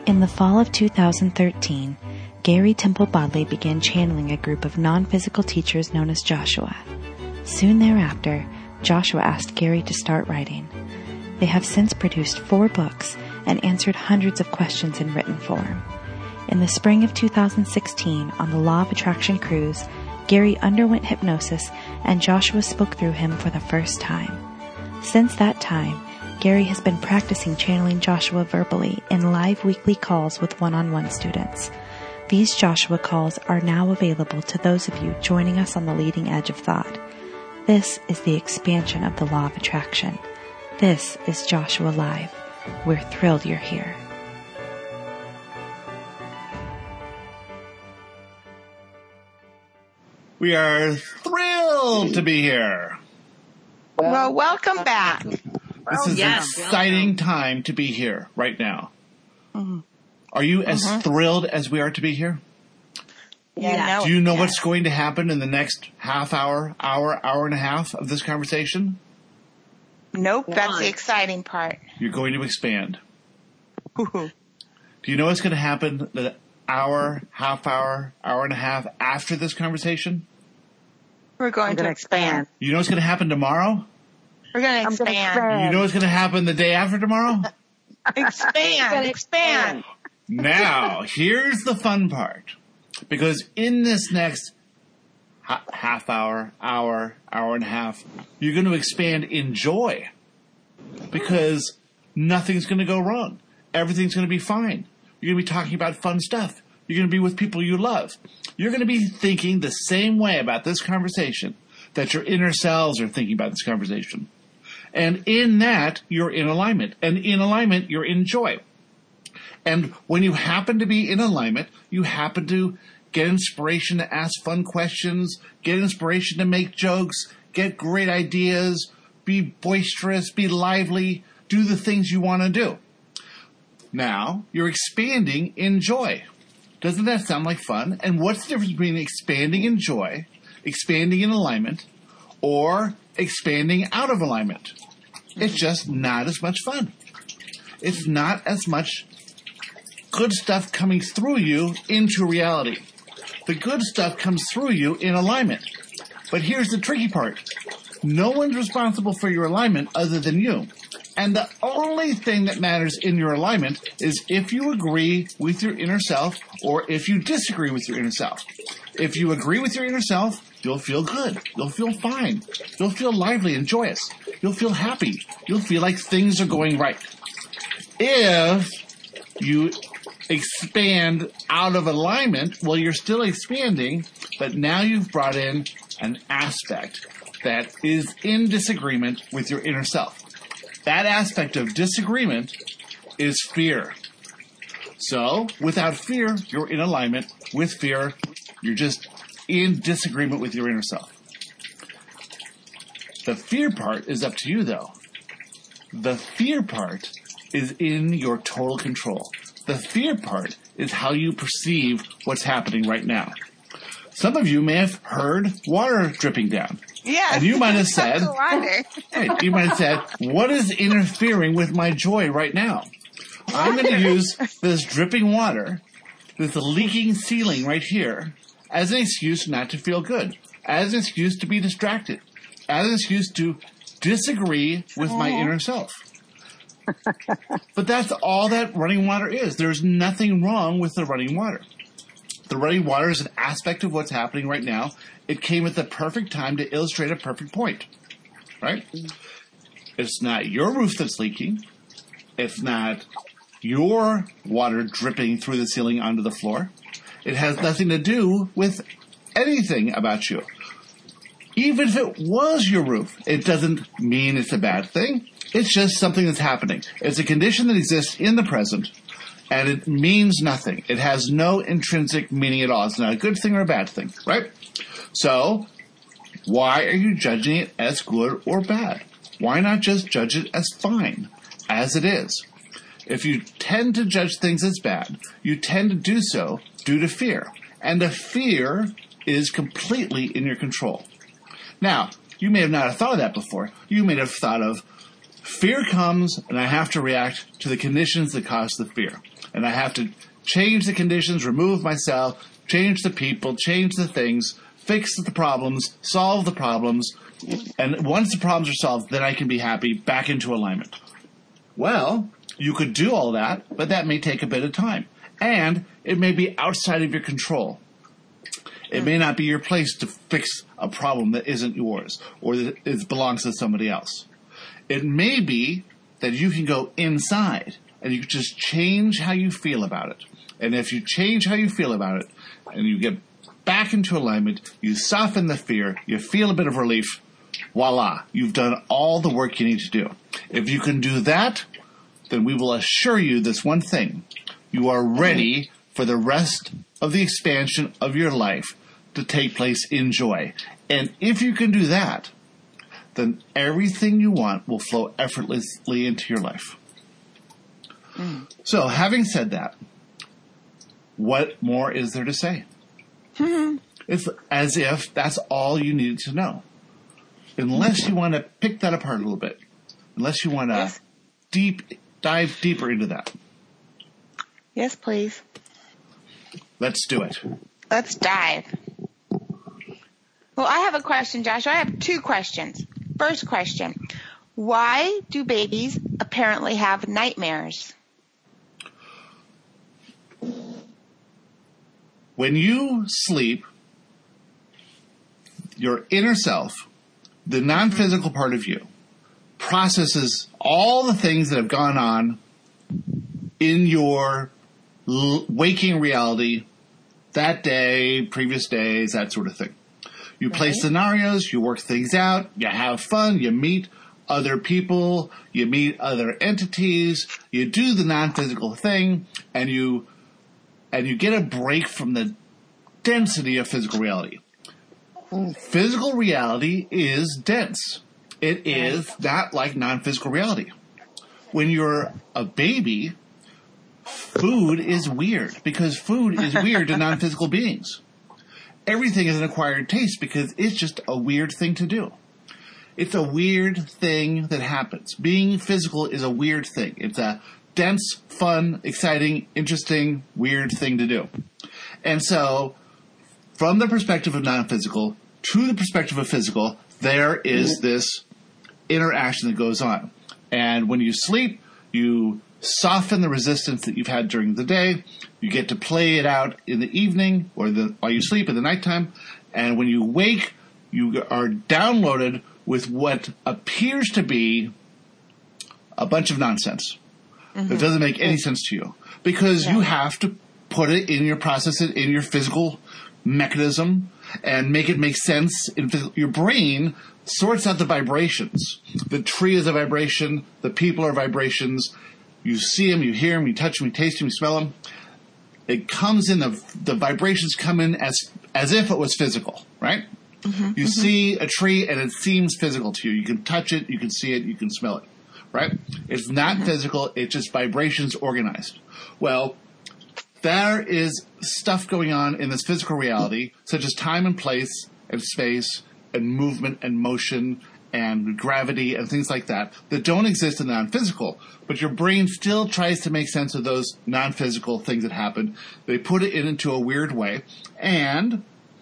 In the fall of 2013, Gary Temple Bodley began channeling a group of non-physical teachers known as Joshua. Soon thereafter, Joshua asked Gary to start writing. They have since produced 4 books and answered hundreds of questions in written form. In the spring of 2016, on the Law of Attraction cruise, Gary underwent hypnosis and Joshua spoke through him for the first time. Since that time, Gary has been practicing channeling Joshua verbally in live weekly calls with one-on-one students. These Joshua calls are now available to those of you joining us on the leading edge of thought. This is the expansion of the Law of Attraction. This is Joshua Live. We're thrilled you're here. We are thrilled to be here. Well, welcome back. This is an exciting time to be here right now. Mm-hmm. Are you as thrilled as we are to be here? Yeah. Do you know what's going to happen in the next half hour, hour and a half of this conversation? Nope, that's the exciting part. You're going to expand. Do you know what's going to happen the hour, half hour, hour and a half after this conversation? We're going to expand. You know what's going to happen tomorrow? We're going to expand. You know what's going to happen the day after tomorrow? Expand. Now, here's the fun part. Because in this next half hour, hour and a half, you're going to expand in joy. Because nothing's going to go wrong. Everything's going to be fine. You're going to be talking about fun stuff. You're going to be with people you love. You're going to be thinking the same way about this conversation that your inner selves are thinking about this conversation. And in that, you're in alignment. And in alignment, you're in joy. And when you happen to be in alignment, you happen to get inspiration to ask fun questions, get inspiration to make jokes, get great ideas, be boisterous, be lively, do the things you want to do. Now, you're expanding in joy. Doesn't that sound like fun? And what's the difference between expanding in joy, expanding in alignment, or expanding out of alignment? It's just not as much fun. It's not as much good stuff coming through you into reality. The good stuff comes through you in alignment. But here's the tricky part. No one's responsible for your alignment other than you. And the only thing that matters in your alignment is if you agree with your inner self or if you disagree with your inner self. If you agree with your inner self, you'll feel good. You'll feel fine. You'll feel lively and joyous. You'll feel happy. You'll feel like things are going right. If you expand out of alignment, well, you're still expanding, but now you've brought in an aspect that is in disagreement with your inner self. That aspect of disagreement is fear. So, without fear, you're in alignment. With fear, you're just in disagreement with your inner self. The fear part is up to you, though. The fear part is in your total control. The fear part is how you perceive what's happening right now. Some of you may have heard water dripping down. Yes. And you might have said, what is interfering with my joy right now? I'm going to use this dripping water, this leaking ceiling right here, as an excuse not to feel good, as an excuse to be distracted, as an excuse to disagree with my inner self. But that's all that running water is. There's nothing wrong with the running water. The running water is an aspect of what's happening right now. It came at the perfect time to illustrate a perfect point, right? It's not your roof that's leaking. It's not your water dripping through the ceiling onto the floor. It has nothing to do with anything about you. Even if it was your roof, it doesn't mean it's a bad thing. It's just something that's happening. It's a condition that exists in the present, and it means nothing. It has no intrinsic meaning at all. It's not a good thing or a bad thing, right? So, why are you judging it as good or bad? Why not just judge it as fine, as it is? If you tend to judge things as bad, you tend to do so due to fear. And the fear is completely in your control. Now, you may have not have thought of that before. You may have thought of fear comes and I have to react to the conditions that cause the fear. And I have to change the conditions, remove myself, change the people, change the things, fix the problems, solve the problems. And once the problems are solved, then I can be happy, back into alignment. Well, you could do all that, but that may take a bit of time. And it may be outside of your control. It may not be your place to fix a problem that isn't yours or that it belongs to somebody else. It may be that you can go inside and you just change how you feel about it. And if you change how you feel about it and you get back into alignment, you soften the fear, you feel a bit of relief, voila, you've done all the work you need to do. If you can do that, then we will assure you this one thing. You are ready for the rest of the expansion of your life to take place in joy. And if you can do that, then everything you want will flow effortlessly into your life. So, having said that, what more is there to say? It's as if that's all you needed to know. Unless you want to pick that apart a little bit. Unless you want to dive deeper into that. Yes, please. Let's do it. Let's dive. Well, I have a question, Joshua. I have two questions. First question. Why do babies apparently have nightmares? When you sleep, your inner self, the non-physical part of you, processes all the things that have gone on in your waking reality that day, previous days, that sort of thing. You play scenarios, you work things out, you have fun, you meet other people, you meet other entities, you do the non-physical thing, and you get a break from the density of physical reality. Physical reality is dense. It is not like non-physical reality. When you're a baby, food is weird because food is weird to non-physical beings. Everything is an acquired taste because it's just a weird thing to do. It's a weird thing that happens. Being physical is a weird thing. It's a dense, fun, exciting, interesting, weird thing to do. And so, from the perspective of non-physical to the perspective of physical, there is this interaction that goes on. And when you sleep, you soften the resistance that you've had during the day. You get to play it out in the evening or while you sleep in the nighttime. And when you wake, you are downloaded with what appears to be a bunch of nonsense. It doesn't make any sense to you because you have to put it in your process, it in your physical mechanism and make it make sense. Your brain sorts out the vibrations. The tree is a vibration. The people are vibrations. You see them, you hear them, you touch them, you taste them, you smell them. It comes in, the vibrations come in as if it was physical, right? You see a tree and it seems physical to you. You can touch it, you can see it, you can smell it, right? It's not physical, it's just vibrations organized. Well, there is stuff going on in this physical reality, such as time and place and space and movement and motion and gravity and things like that don't exist in the non-physical, but your brain still tries to make sense of those non-physical things that happen. They put it into a weird way, and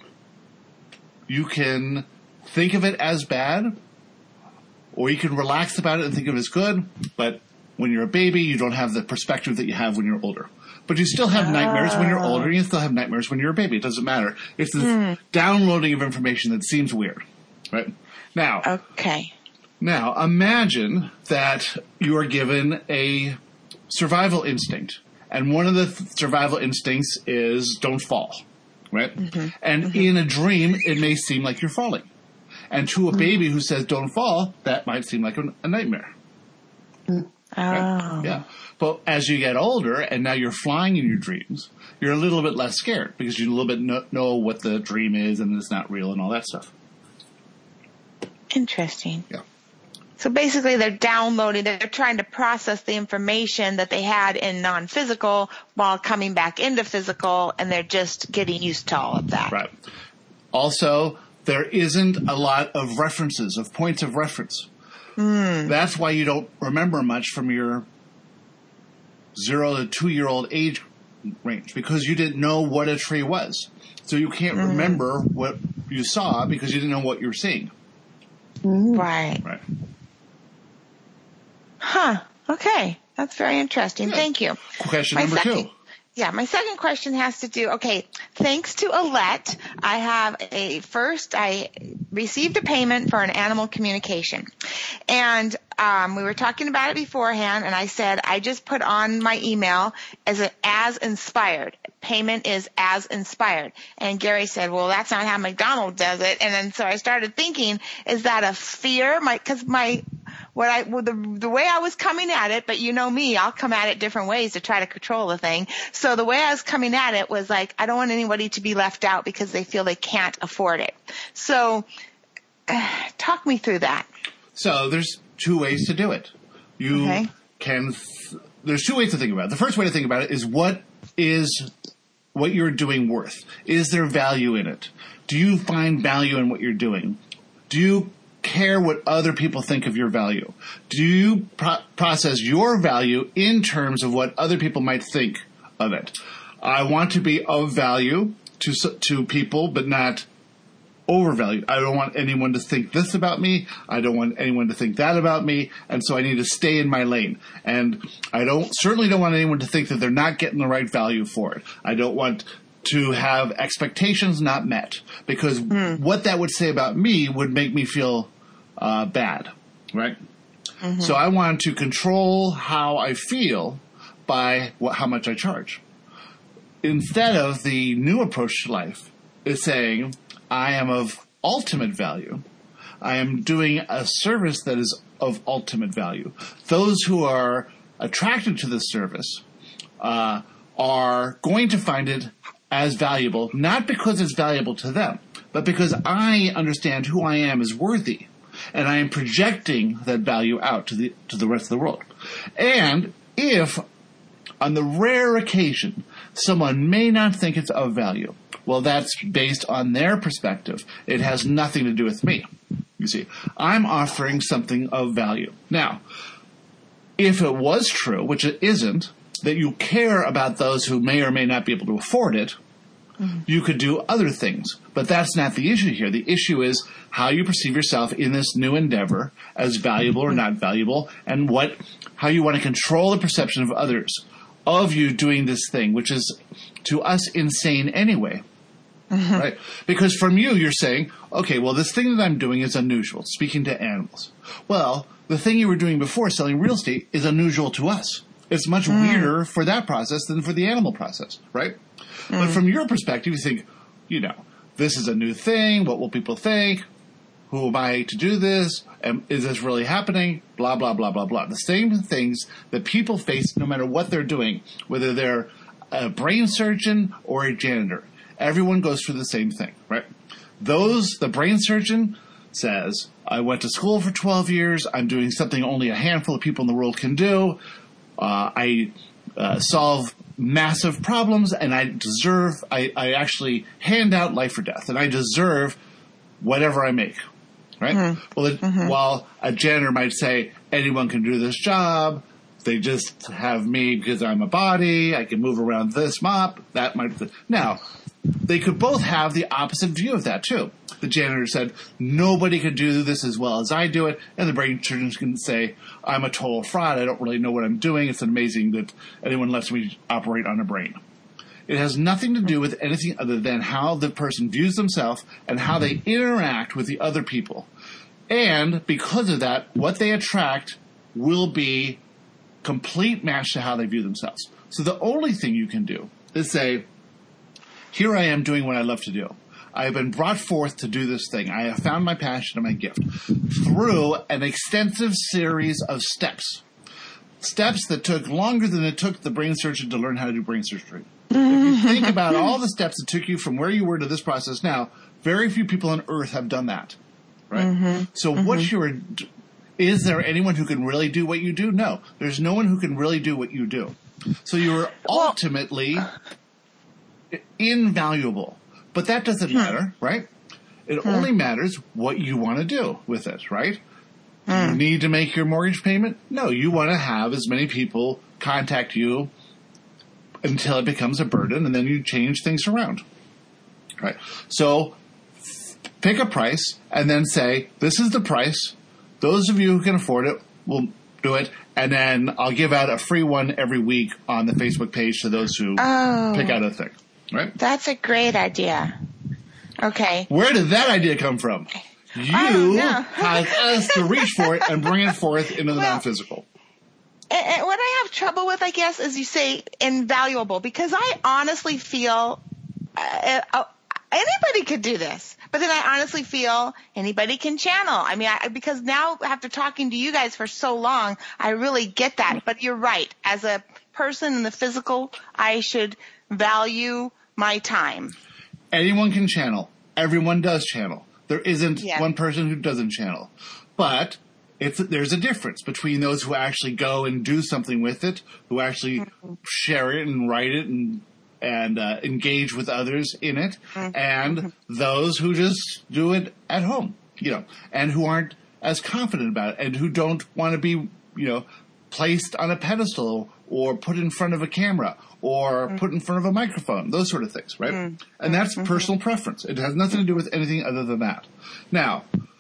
you can think of it as bad, or you can relax about it and think of it as good, but when you're a baby, you don't have the perspective that you have when you're older. But you still have nightmares when you're older, and you still have nightmares when you're a baby. It doesn't matter. It's this downloading of information that seems weird, right? Now, Now, imagine that you are given a survival instinct, and one of the survival instincts is don't fall, right? And in a dream, it may seem like you're falling. And to a baby who says don't fall, that might seem like a nightmare. Right? Yeah. But as you get older, and now you're flying in your dreams, you're a little bit less scared because you a little bit know what the dream is and it's not real and all that stuff. Interesting. Yeah. So basically they're downloading, they're trying to process the information that they had in non-physical while coming back into physical, and they're just getting used to all of that. Right. Also, there isn't a lot of references, of points of reference. That's why you don't remember much from your 0 to 2-year-old age range because you didn't know what a tree was. So you can't remember what you saw because you didn't know what you were seeing. Right. Right. Huh. Okay. That's very interesting. Yeah. Thank you. Question number 2. Yeah, my second question has to do, thanks to Alette, I received a payment for an animal communication. And we were talking about it beforehand, and I said I just put on my email as inspired. Payment is as inspired. And Gary said, well, that's not how McDonald's does it. And then so I started thinking, is that a fear? The way I was coming at it, but you know me, I'll come at it different ways to try to control the thing. So the way I was coming at it was like, I don't want anybody to be left out because they feel they can't afford it. So talk me through that. So there's 2 ways to do it. There's 2 ways to think about it. The first way to think about it is what you're doing worth? Is there value in it? Do you find value in what you're doing? Do you care what other people think of your value? Do you process your value in terms of what other people might think of it? I want to be of value to people, but not overvalued. I don't want anyone to think this about me. I don't want anyone to think that about me. And so I need to stay in my lane. And I certainly don't want anyone to think that they're not getting the right value for it. I don't want to have expectations not met, because what that would say about me would make me feel bad, right? Mm-hmm. So I want to control how I feel by how much I charge. Instead of the new approach to life is saying, I am of ultimate value. I am doing a service that is of ultimate value. Those who are attracted to this service are going to find it as valuable, not because it's valuable to them, but because I understand who I am as worthy, and I am projecting that value out to the rest of the world. And if, on the rare occasion, someone may not think it's of value, well, that's based on their perspective. It has nothing to do with me. You see, I'm offering something of value. Now, if it was true, which it isn't, that you care about those who may or may not be able to afford it, you could do other things. But that's not the issue here. The issue is how you perceive yourself in this new endeavor as valuable or not valuable, and how you want to control the perception of others of you doing this thing, which is to us insane anyway. Right? Because from you're saying, okay, well, this thing that I'm doing is unusual, speaking to animals. Well, the thing you were doing before, selling real estate, is unusual to us. It's much weirder for that process than for the animal process, right? But from your perspective, you think, this is a new thing. What will people think? Who am I to do this? Is this really happening? Blah, blah, blah, blah, blah. The same things that people face no matter what they're doing, whether they're a brain surgeon or a janitor. Everyone goes through the same thing, right? The brain surgeon says, I went to school for 12 years. I'm doing something only a handful of people in the world can do. I solve massive problems, and I actually hand out life or death, and I deserve whatever I make, right? While a janitor might say, anyone can do this job. They just have me because I'm a body. I can move around this mop. Now, they could both have the opposite view of that, too. The janitor said, nobody could do this as well as I do it. And the brain surgeon can say, I'm a total fraud. I don't really know what I'm doing. It's amazing that anyone lets me operate on a brain. It has nothing to do with anything other than how the person views themselves and how they interact with the other people. And because of that, what they attract will be complete match to how they view themselves. So the only thing you can do is say, here I am doing what I love to do. I have been brought forth to do this thing. I have found my passion and my gift through an extensive series of steps. Steps that took longer than it took the brain surgeon to learn how to do brain surgery. If you think about all the steps that took you from where you were to this process now, very few people on earth have done that. Right? So is there anyone who can really do what you do? No. There's no one who can really do what you do. So you're ultimately invaluable. But that doesn't matter, right? It only matters what you want to do with it, right? Do you need to make your mortgage payment? No, you want to have as many people contact you until it becomes a burden, and then you change things around. Right. So pick a price and then say, this is the price. Those of you who can afford it will do it. And then I'll give out a free one every week on the Facebook page to those who pick out a thing. Right? That's a great idea. Okay. Where did that idea come from? You caused us to reach for it and bring it forth into the non-physical. And what I have trouble with, I guess, is you say invaluable, because I honestly feel anybody could do this. But then I honestly feel anybody can channel. I mean, because now after talking to you guys for so long, I really get that. But you're right. As a person in the physical, I should value my time. Anyone can channel. Everyone does channel. There isn't one person who doesn't channel. But there's a difference between those who actually go and do something with it, who actually share it and write it and engage with others in it, and those who just do it at home, and who aren't as confident about it, and who don't want to be, placed on a pedestal or put in front of a camera or put in front of a microphone, those sort of things, right? And that's personal preference. It has nothing to do with anything other than that. Now,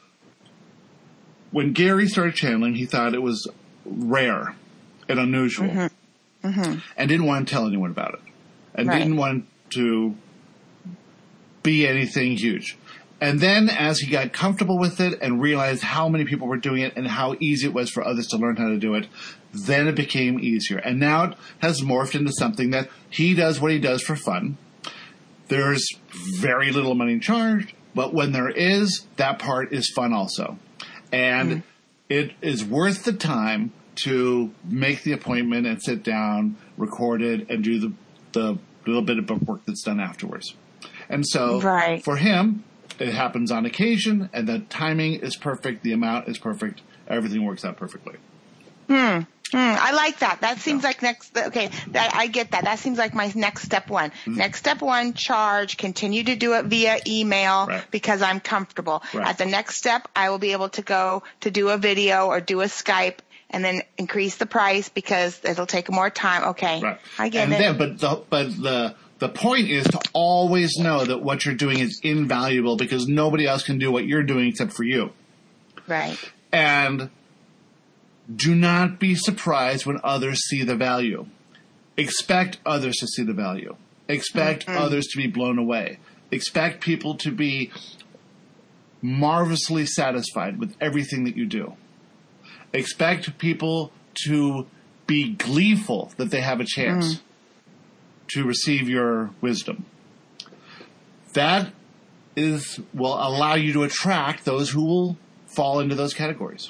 when Gary started channeling, he thought it was rare and unusual and didn't want to tell anyone about it and didn't want to be anything huge. And then as he got comfortable with it and realized how many people were doing it and how easy it was for others to learn how to do it, then it became easier. And now it has morphed into something that he does what he does for fun. There's very little money charged, but when there is, that part is fun also. And it is worth the time to make the appointment and sit down, record it, and do the little bit of work that's done afterwards. And so for him, it happens on occasion, and the timing is perfect, the amount is perfect, everything works out perfectly. I like that. That seems like I get that. That seems like my next step one. Next step one, charge, continue to do it via email because I'm comfortable. At the next step, I will be able to go to do a video or do a Skype and then increase the price because it'll take more time. Okay. I get it. Then, but the point is to always know that what you're doing is invaluable because nobody else can do what you're doing except for you. Right. And do not be surprised when others see the value. Expect others to see the value. Expect others to be blown away. Expect people to be marvelously satisfied with everything that you do. Expect people to be gleeful that they have a chance to receive your wisdom. That will allow you to attract those who will fall into those categories.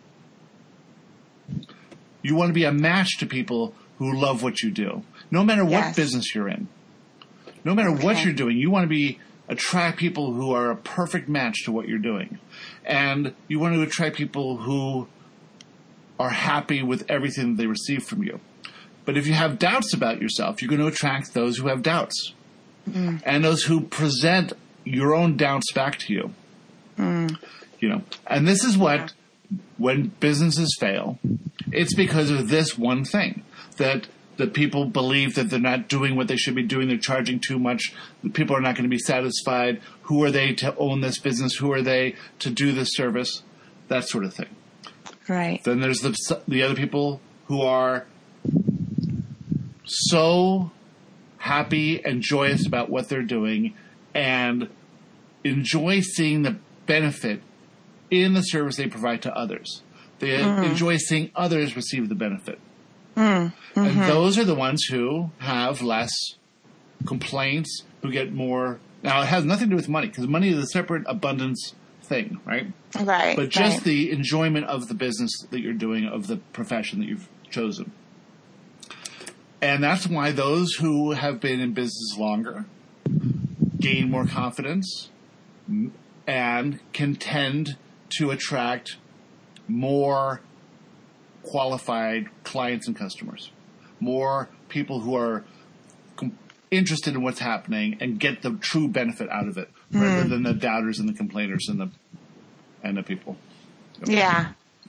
You want to be a match to people who love what you do, no matter what business you're in. No matter what you're doing, you want to attract people who are a perfect match to what you're doing. And you want to attract people who are happy with everything they receive from you. But if you have doubts about yourself, you're going to attract those who have doubts. And those who present your own doubts back to you. And this is what, when businesses fail, it's because of this one thing, that the people believe that they're not doing what they should be doing. They're charging too much. The people are not going to be satisfied. Who are they to own this business? Who are they to do this service? That sort of thing. Right. Then there's the other people who are so happy and joyous about what they're doing and enjoy seeing the benefit in the service they provide to others. They enjoy seeing others receive the benefit. And those are the ones who have less complaints, who get more. Now, it has nothing to do with money, because money is a separate abundance thing, right? Right. But just the enjoyment of the business that you're doing, of the profession that you've chosen. And that's why those who have been in business longer gain more confidence and can tend to attract more qualified clients and customers, more people who are interested in what's happening and get the true benefit out of it, rather than the doubters and the complainers and the people. Yeah.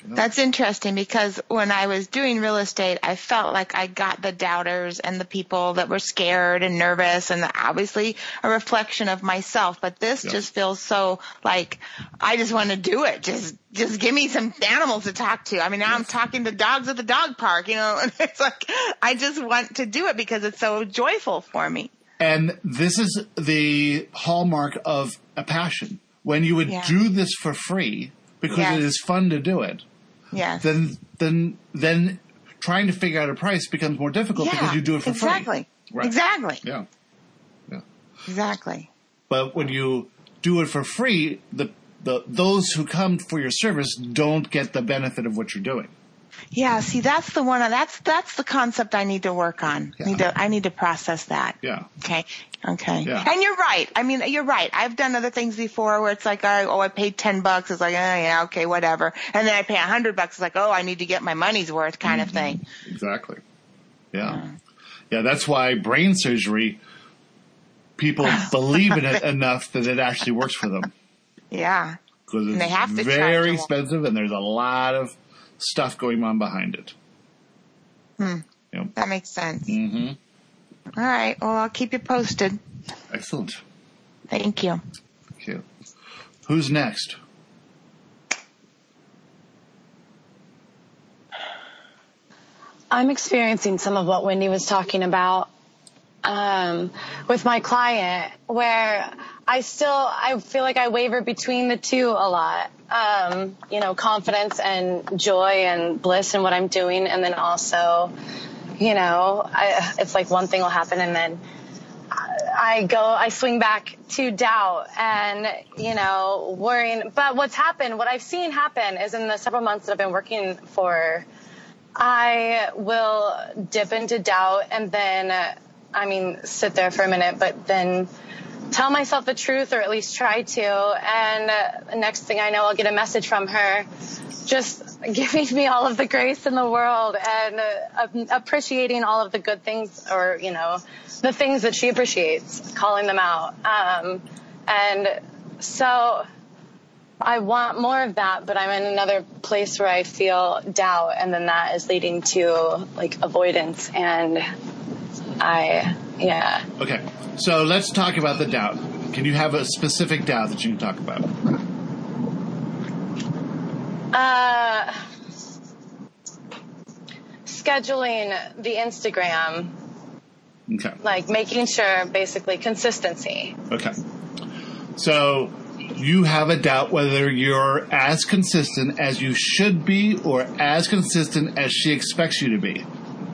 That's interesting because when I was doing real estate, I felt like I got the doubters and the people that were scared and nervous, and obviously a reflection of myself. But this just feels so like I just want to do it. Just give me some animals to talk to. I mean, now I'm talking to dogs at the dog park, and it's like I just want to do it because it's so joyful for me. And this is the hallmark of a passion. When you would do this for free because it is fun to do it. Yes. Then trying to figure out a price becomes more difficult because you do it for free. Right. Exactly. Yeah. Exactly. But when you do it for free, those who come for your service don't get the benefit of what you're doing. Yeah, see, that's the one. That's the concept I need to work on. Yeah. I need to process that. Yeah. Okay. Yeah. And you're right. I mean, you're right. I've done other things before where it's like, I paid $10. It's like, yeah, okay, whatever. And then I pay $100. It's like, I need to get my money's worth, kind of thing. Exactly. Yeah. Yeah. That's why brain surgery, people believe in it enough that it actually works for them. Yeah. Because it's very expensive, and there's a lot of stuff going on behind it. That makes sense. Mm-hmm. All right. Well, I'll keep you posted. Excellent. Thank you. Thank you. Who's next? I'm experiencing some of what Wendy was talking about with my client, where I feel like I waver between the two a lot. Confidence and joy and bliss in what I'm doing. And then also, it's like one thing will happen and then I swing back to doubt and, worrying. But what I've seen happen is in the several months that I've been working for, I will dip into doubt and then, sit there for a minute, but then tell myself the truth, or at least try to. And the next thing I know, I'll get a message from her just giving me all of the grace in the world and appreciating all of the good things, or, the things that she appreciates, calling them out. And so I want more of that, but I'm in another place where I feel doubt, and then that is leading to avoidance. And Okay, so let's talk about the doubt. Can you have a specific doubt that you can talk about? Scheduling the Instagram. Okay. Making sure, basically, consistency. Okay. So you have a doubt whether you're as consistent as you should be or as consistent as she expects you to be.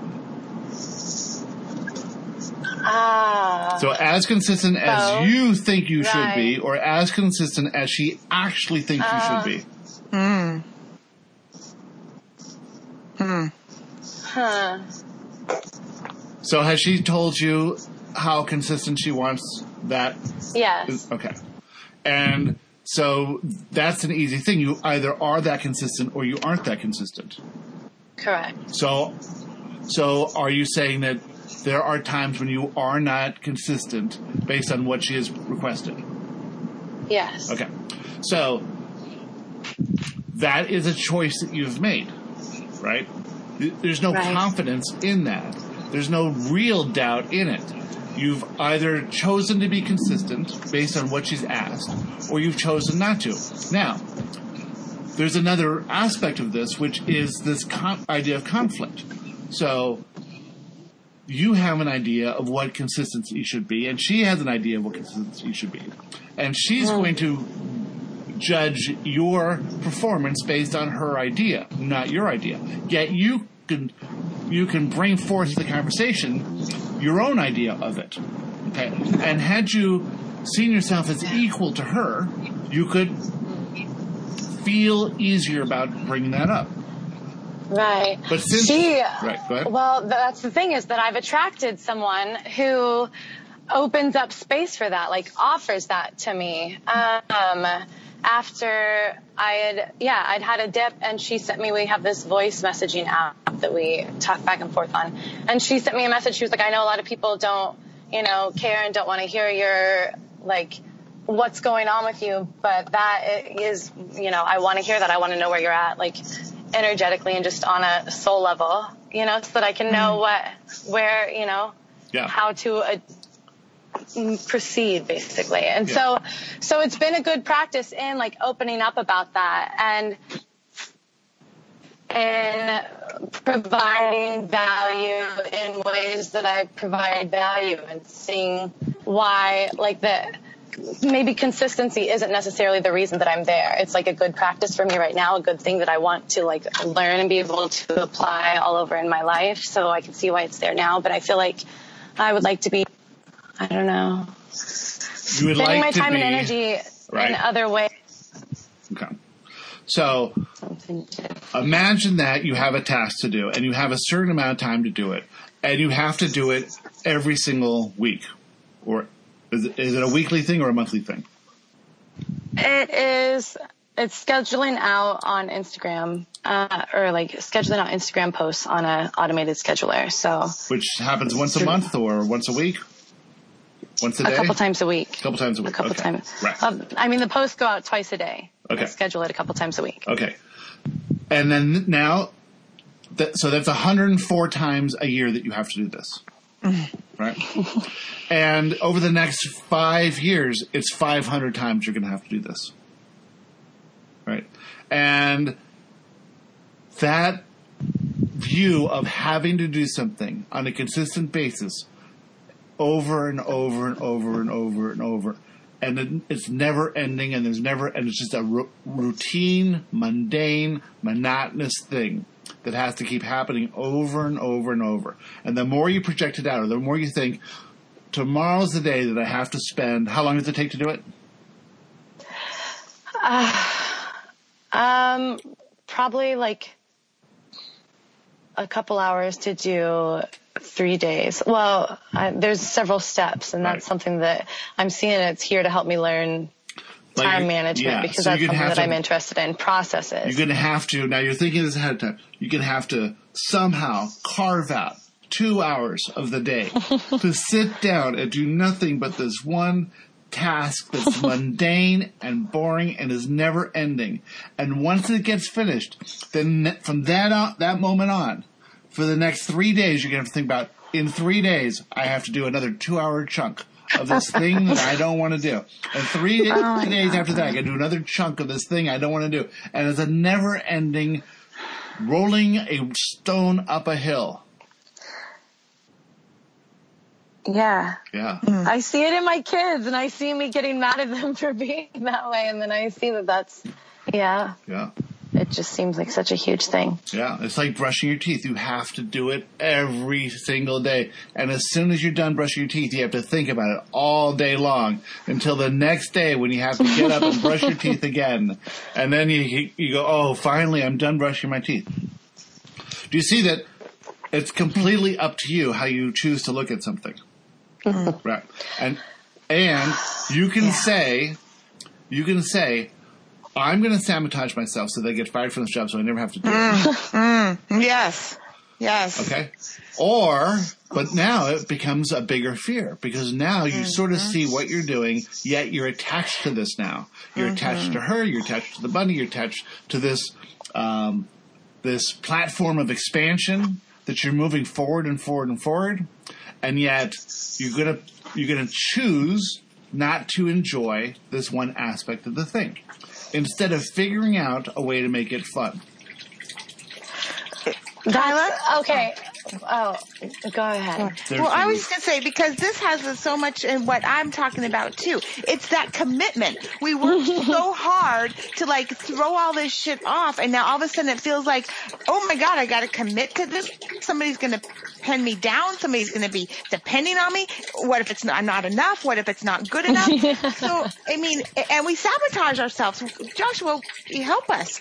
So as consistent as you think you should be, or as consistent as she actually thinks you should be. So has she told you how consistent she wants that? Yes. Okay. And so that's an easy thing. You either are that consistent or you aren't that consistent. Correct. So are you saying that there are times when you are not consistent based on what she has requested? Yes. Okay. So that is a choice that you've made, right? There's no confidence in that. There's no real doubt in it. You've either chosen to be consistent based on what she's asked, or you've chosen not to. Now, there's another aspect of this, which is this idea of conflict. So you have an idea of what consistency should be, and she has an idea of what consistency should be. And she's going to judge your performance based on her idea, not your idea. Yet you can bring forth to the conversation your own idea of it. Okay? And had you seen yourself as equal to her, you could feel easier about bringing that up. Right. But since right, go ahead. Well, that's the thing, is that I've attracted someone who opens up space for that, offers that to me. After I'd had a dip, and she sent me, we have this voice messaging app that we talk back and forth on. And she sent me a message. She was like, I know a lot of people don't, care and don't want to hear your, what's going on with you. But that is, I want to hear that. I want to know where you're at. energetically and just on a soul level, you know, so that I can know where, you know, how to proceed basically. And so it's been a good practice in like opening up about that and providing value in ways that I provide value, and seeing why like maybe consistency isn't necessarily the reason that I'm there. It's like a good practice for me right now, a good thing that I want to like learn and be able to apply all over in my life, so I can see why it's there now. But I feel like I would like to be, I don't know, spending my time and energy in other ways. Okay. So imagine that you have a task to do and you have a certain amount of time to do it, and you have to do it every single week. Or is it a weekly thing or a monthly thing? It's scheduling out on Instagram, or like scheduling out Instagram posts on an automated scheduler. So, which happens once a month or once a week? Once a day? A couple times a week. A couple times a week. A couple times. Right. I mean, the posts go out twice a day. Okay. I schedule it a couple times a week. Okay. And then now, so that's 104 times a year that you have to do this. Right? And over the next 5 years, it's 500 times you're going to have to do this. Right? And that view of having to do something on a consistent basis over and over and over and over and over, and it's never ending, and it's just a routine, mundane, monotonous thing that has to keep happening over and over and over. And the more you project it out, or the more you think, tomorrow's the day that I have to spend, how long does it take to do it? Probably like a couple hours to do 3 days. Well, there's several steps, and that's something that I'm seeing. It's here to help me learn time management, because that's something that I'm interested in, processes. You're going to have to, now you're thinking this ahead of time, you're going to have to somehow carve out 2 hours of the day to sit down and do nothing but this one task that's mundane and boring and is never ending. And once it gets finished, then from that moment on, for the next 3 days, you're going to have to think about, in 3 days, I have to do another 2-hour chunk of this thing that I don't want to do. And 3 days after that, I got to do another chunk of this thing I don't want to do. And it's a never-ending rolling a stone up a hill. Yeah. Yeah. I see it in my kids, and I see me getting mad at them for being that way. And then I see that's, Yeah. It just seems like such a huge thing. Yeah, it's like brushing your teeth. You have to do it every single day. And as soon as you're done brushing your teeth, you have to think about it all day long until the next day when you have to get up and brush your teeth again. And then you go, oh, finally, I'm done brushing my teeth. Do you see that it's completely up to you how you choose to look at something? Mm-hmm. Right. And you can say, I'm going to sabotage myself so they get fired from this job so I never have to do it. Yes. Okay. But now it becomes a bigger fear, because now you sort of see what you're doing, yet you're attached to this now. You're attached to her, you're attached to the bunny, you're attached to this platform of expansion that you're moving forward and forward and forward. And yet you're going to choose not to enjoy this one aspect of the thing, instead of figuring out a way to make it fun. Kyla? Okay. Oh, go ahead. Well, I was just going to say, because this has so much in what I'm talking about too. It's that commitment. We work so hard to like throw all this shit off, and now all of a sudden it feels like, oh my God, I got to commit to this. Somebody's going to pin me down. Somebody's going to be depending on me. What if it's not enough? What if it's not good enough? So, I mean, and we sabotage ourselves. Joshua, help us.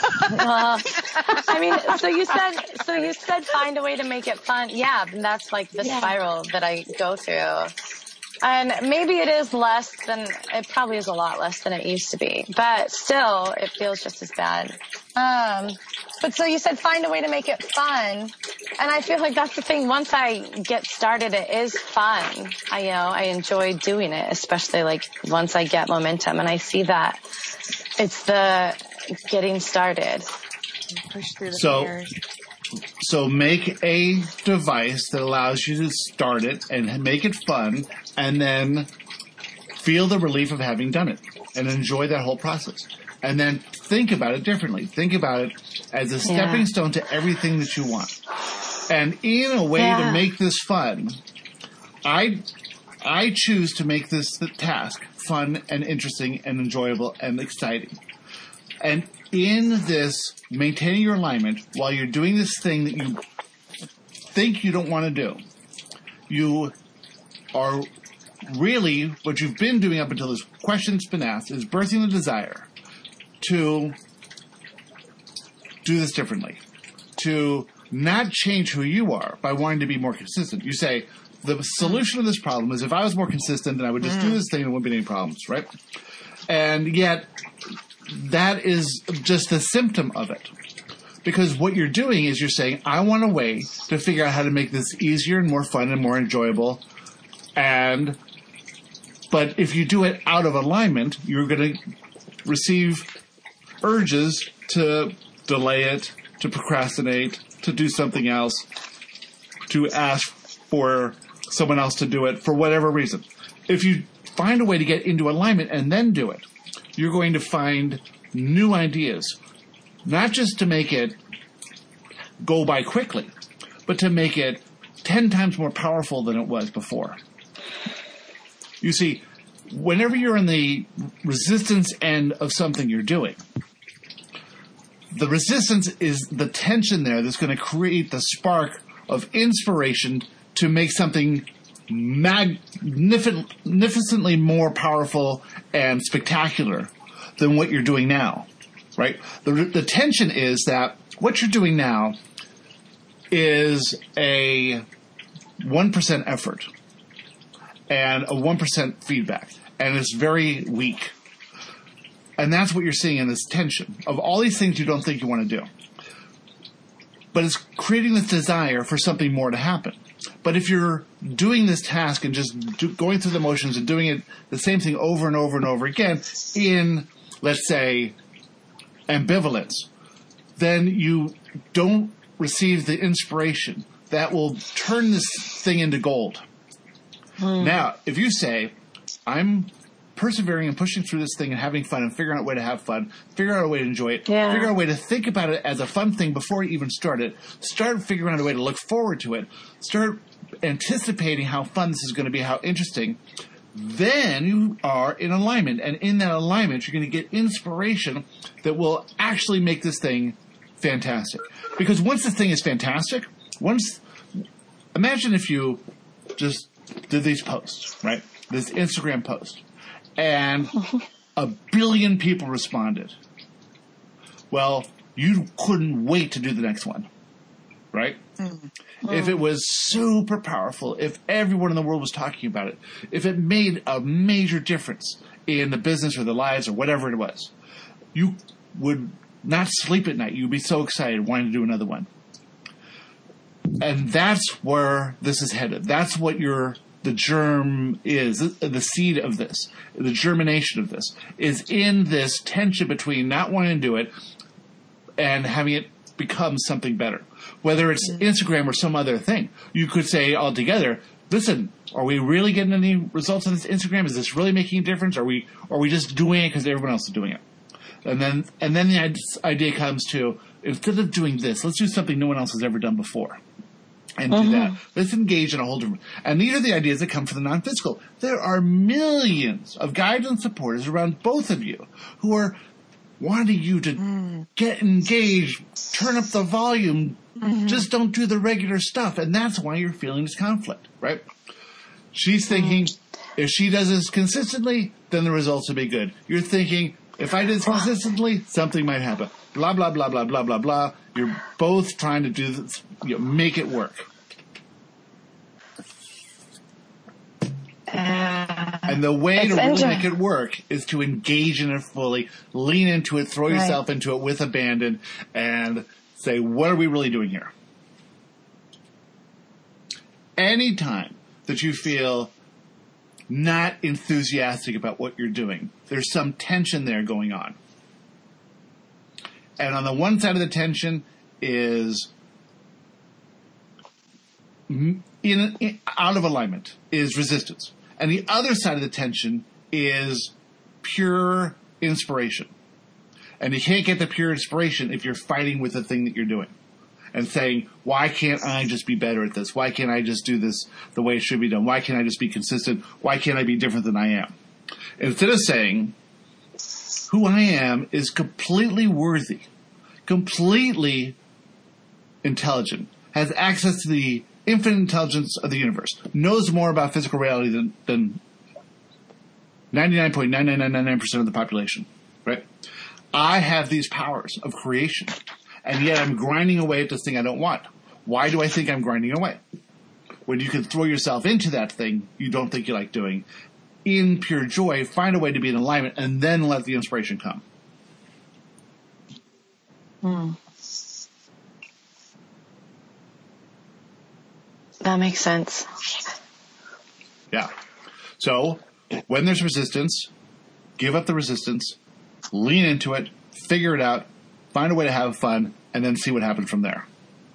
I mean, so you said find a way to make it fun. Yeah, and that's like the spiral that I go through. And maybe it probably is a lot less than it used to be, but still it feels just as bad. But so you said find a way to make it fun. And I feel like that's the thing. Once I get started, it is fun. I enjoy doing it, especially like once I get momentum, and I see that it's the getting started. Push through the So- fingers. So make a device that allows you to start it and make it fun, and then feel the relief of having done it and enjoy that whole process. And then think about it differently. Think about it as a stepping stone to everything that you want. And in a way to make this fun, I choose to make this task fun and interesting and enjoyable and exciting. And in this, maintaining your alignment while you're doing this thing that you think you don't want to do, you are really, what you've been doing up until this question's been asked is birthing the desire to do this differently, to not change who you are by wanting to be more consistent. You say, the solution to this problem is if I was more consistent, then I would just do this thing and there wouldn't be any problems, right? And yet, that is just a symptom of it. Because what you're doing is you're saying, I want a way to figure out how to make this easier and more fun and more enjoyable. But if you do it out of alignment, you're going to receive urges to delay it, to procrastinate, to do something else, to ask for someone else to do it for whatever reason. If you find a way to get into alignment and then do it, you're going to find new ideas, not just to make it go by quickly, but to make it 10 times more powerful than it was before. You see, whenever you're in the resistance end of something you're doing, the resistance is the tension there that's going to create the spark of inspiration to make something magnificently more powerful and spectacular than what you're doing now, right? The tension is that what you're doing now is a 1% effort and a 1% feedback, and it's very weak. And that's what you're seeing in this tension of all these things you don't think you want to do. But it's creating this desire for something more to happen. But if you're doing this task and just going through the motions and doing it the same thing over and over and over again in, let's say, ambivalence, then you don't receive the inspiration that will turn this thing into gold. Now, if you say, I'm persevering and pushing through this thing and having fun and figuring out a way to have fun, figure out a way to enjoy it, figure out a way to think about it as a fun thing before you even start it, start figuring out a way to look forward to it, start anticipating how fun this is going to be, how interesting, then you are in alignment. And in that alignment, you're going to get inspiration that will actually make this thing fantastic. Because once this thing is fantastic, imagine if you just did these posts, right? This Instagram post. And 1 billion people responded. Well, you couldn't wait to do the next one, right? If it was super powerful, if everyone in the world was talking about it, if it made a major difference in the business or the lives or whatever it was, you would not sleep at night. You'd be so excited wanting to do another one. And that's where this is headed. That's what the germ is, the seed of this, the germination of this, is in this tension between not wanting to do it and having it become something better. Whether it's Instagram or some other thing. You could say altogether, listen, are we really getting any results on this Instagram? Is this really making a difference? Are we just doing it because everyone else is doing it? And then the idea comes to, instead of doing this, let's do something no one else has ever done before. And do that. Let's engage in a whole different... And these are the ideas that come from the non-physical. There are millions of guides and supporters around both of you who are wanting you to get engaged, turn up the volume, just don't do the regular stuff. And that's why you're feeling this conflict, right? She's thinking, if she does this consistently, then the results will be good. You're thinking, if I do this consistently, something might happen. Blah, blah, blah, blah, blah, blah, blah. You're both trying to do this, make it work. And the way to really make it work is to engage in it fully, lean into it, throw yourself into it with abandon, and say, what are we really doing here? Anytime that you feel not enthusiastic about what you're doing, there's some tension there going on. And on the one side of the tension is out of alignment, is resistance. And the other side of the tension is pure inspiration. And you can't get the pure inspiration if you're fighting with the thing that you're doing and saying, why can't I just be better at this? Why can't I just do this the way it should be done? Why can't I just be consistent? Why can't I be different than I am? Instead of saying, who I am is completely worthy, completely intelligent, has access to the infinite intelligence of the universe, knows more about physical reality than 99.99999% of the population, right? I have these powers of creation, and yet I'm grinding away at this thing I don't want. Why do I think I'm grinding away? When you can throw yourself into that thing you don't think you like doing, in pure joy, find a way to be in alignment, and then let the inspiration come. That makes sense. Yeah. So, when there's resistance, give up the resistance, lean into it, figure it out, find a way to have fun, and then see what happens from there.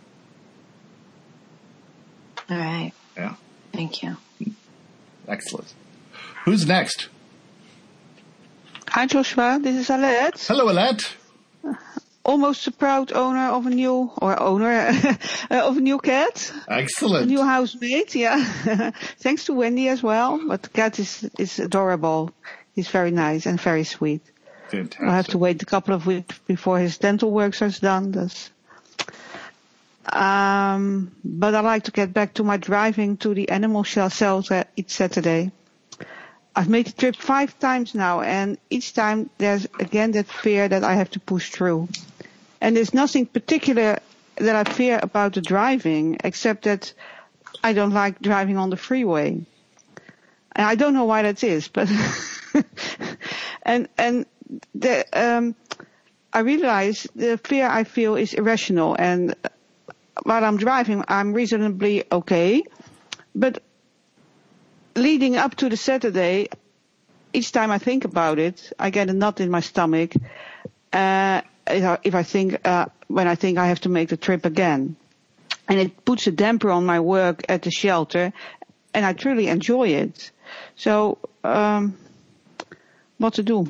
All right. Yeah. Thank you. Excellent. Who's next? Hi, Joshua. This is Alette. Hello, Alette. Almost a proud owner of a new, of a new cat. Excellent. A new housemate, yeah. Thanks to Wendy as well. But the cat is adorable. He's very nice and very sweet. Fantastic. I'll have to wait a couple of weeks before his dental work is done. But I'd like to get back to my driving to the animal shelter each Saturday. I've made the trip 5 times now, and each time there's again that fear that I have to push through. And there's nothing particular that I fear about the driving, except that I don't like driving on the freeway. And I don't know why that is, but I realize the fear I feel is irrational, and while I'm driving, I'm reasonably okay. But leading up to the Saturday, each time I think about it, I get a knot in my stomach. If I think when I think I have to make the trip again, and it puts a damper on my work at the shelter, and I truly enjoy it. So, what to do?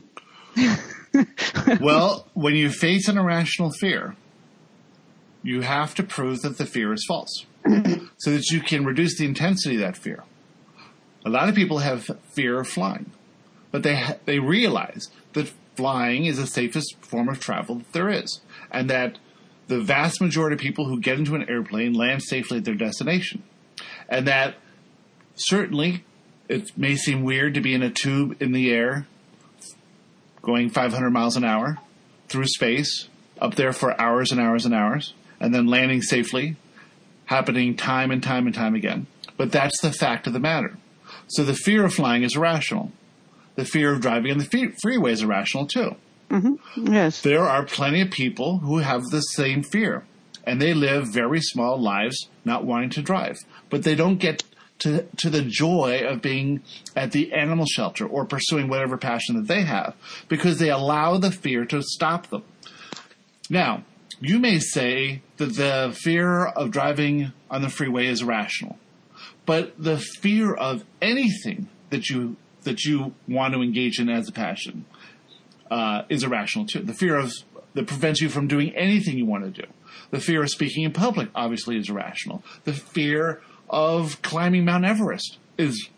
Well, when you face an irrational fear, you have to prove that the fear is false so that you can reduce the intensity of that fear. A lot of people have fear of flying, but they realize that flying is the safest form of travel that there is, and that the vast majority of people who get into an airplane land safely at their destination, and that certainly it may seem weird to be in a tube in the air going 500 miles an hour through space, up there for hours and hours and hours, and then landing safely, happening time and time and time again. But that's the fact of the matter. So the fear of flying is irrational. The fear of driving on the freeway is irrational too. Mm-hmm. Yes. There are plenty of people who have the same fear, and they live very small lives not wanting to drive. But they don't get to the joy of being at the animal shelter or pursuing whatever passion that they have because they allow the fear to stop them. Now, you may say that the fear of driving on the freeway is irrational, but the fear of anything that you want to engage in as a passion is irrational too. The fear that prevents you from doing anything you want to do. The fear of speaking in public obviously is irrational. The fear of climbing Mount Everest is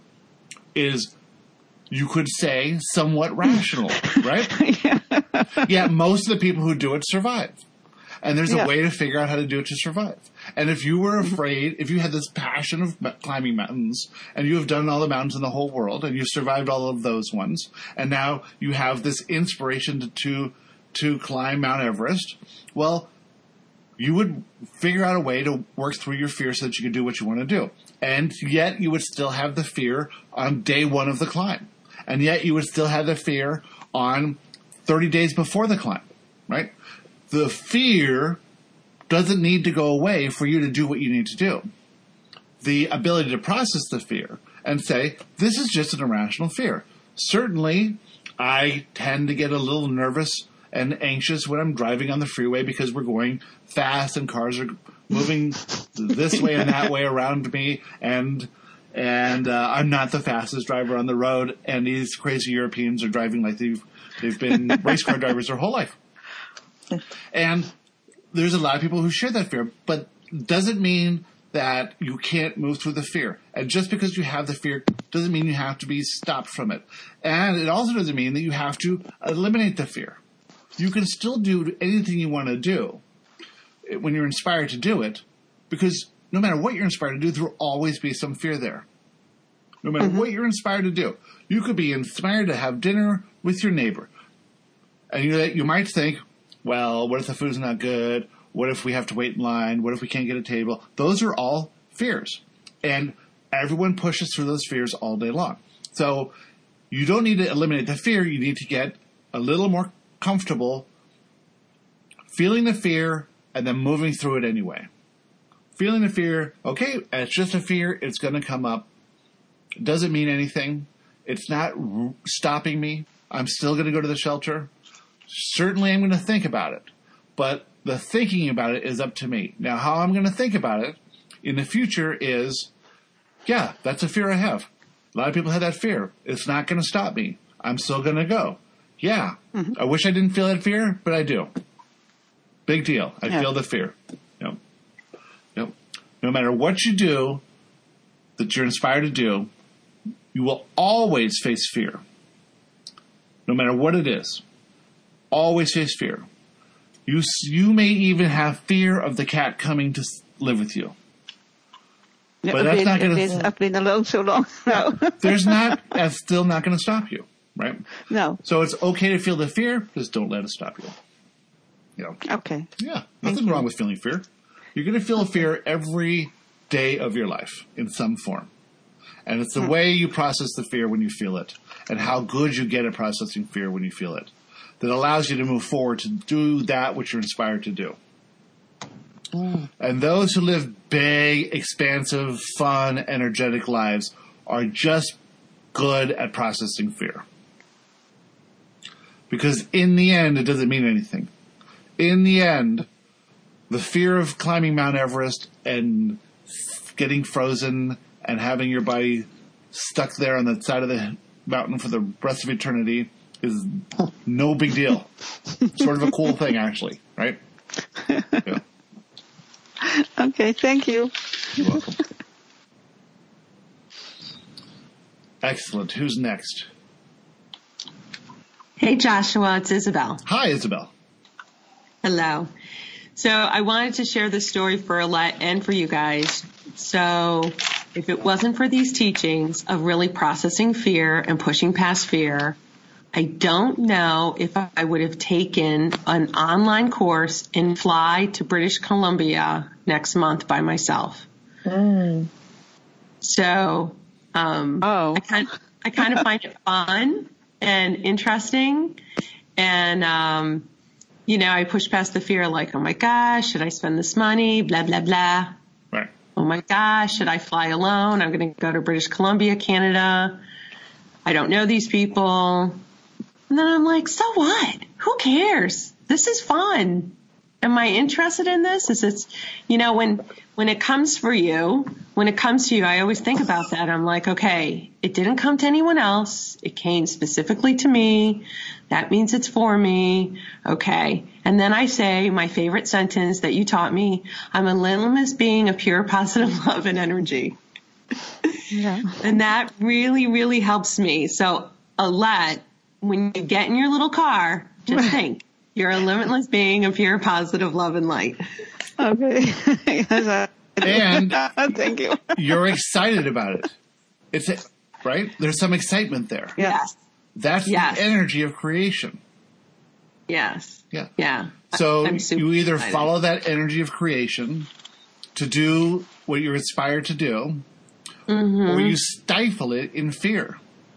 you could say somewhat rational, right? Yeah. Yet most of the people who do it survive. And there's a way to figure out how to do it to survive. And if you were afraid, if you had this passion of climbing mountains, and you have done all the mountains in the whole world, and you've survived all of those ones, and now you have this inspiration to climb Mount Everest, well, you would figure out a way to work through your fear so that you could do what you want to do. And yet you would still have the fear on day 1 of the climb. And yet you would still have the fear on 30 days before the climb, right? The fear doesn't need to go away for you to do what you need to do. The ability to process the fear and say, this is just an irrational fear. Certainly, I tend to get a little nervous and anxious when I'm driving on the freeway because we're going fast and cars are moving this way and that way around me, and I'm not the fastest driver on the road, and these crazy Europeans are driving like they've been race car drivers their whole life. And there's a lot of people who share that fear, but doesn't mean that you can't move through the fear. And just because you have the fear doesn't mean you have to be stopped from it. And it also doesn't mean that you have to eliminate the fear. You can still do anything you want to do when you're inspired to do it, because no matter what you're inspired to do, there will always be some fear there. No matter what you're inspired to do. You could be inspired to have dinner with your neighbor. And you might think, well, what if the food's not good? What if we have to wait in line? What if we can't get a table? Those are all fears. And everyone pushes through those fears all day long. So you don't need to eliminate the fear. You need to get a little more comfortable feeling the fear and then moving through it anyway. Feeling the fear, okay, it's just a fear. It's going to come up. It doesn't mean anything. It's not stopping me. I'm still going to go to the shelter. Certainly I'm going to think about it. But the thinking about it is up to me. Now, how I'm going to think about it in the future is, yeah, that's a fear I have. A lot of people have that fear. It's not going to stop me. I'm still going to go. Yeah, I wish I didn't feel that fear, but I do. Big deal. I feel the fear. No matter what you do that you're inspired to do, you will always face fear. No matter what it is. Always face fear. You may even have fear of the cat coming to live with you. Yeah, but that's not going to... I've been alone so long. No. That's still not going to stop you, right? No. So it's okay to feel the fear, just don't let it stop you. Okay. Yeah, nothing wrong with feeling fear. You're going to feel fear every day of your life in some form. And it's the way you process the fear when you feel it, and how good you get at processing fear when you feel it, that allows you to move forward to do that which you're inspired to do. And those who live big, expansive, fun, energetic lives are just good at processing fear. Because in the end, it doesn't mean anything. In the end, the fear of climbing Mount Everest and getting frozen and having your body stuck there on the side of the mountain for the rest of eternity is no big deal. Sort of a cool thing, actually, right? Yeah. Okay, thank you. You're welcome. Excellent. Who's next? Hey, Joshua, it's Isabel. Hi, Isabel. Hello. So I wanted to share this story for Alette and for you guys. So if it wasn't for these teachings of really processing fear and pushing past fear, I don't know if I would have taken an online course and fly to British Columbia next month by myself. So I kind of find it fun and interesting. And, I push past the fear like, oh my gosh, should I spend this money? Blah, blah, blah. Right. Oh my gosh, should I fly alone? I'm going to go to British Columbia, Canada. I don't know these people. And then I'm like, so what? Who cares? This is fun. Am I interested in this? Is it's, when it comes to you, I always think about that. I'm like, okay, it didn't come to anyone else. It came specifically to me. That means it's for me. Okay. And then I say my favorite sentence that you taught me. I'm a limitless being of pure positive love and energy. Yeah. And that really, really helps me. So Alette, when you get in your little car, just think, you're a limitless being of pure positive love and light. Okay. And thank you. You're excited about it. Right? There's some excitement there. Yes. That's the energy of creation. Yes. Yeah. Yeah. So you either follow that energy of creation to do what you're inspired to do, or you stifle it in fear.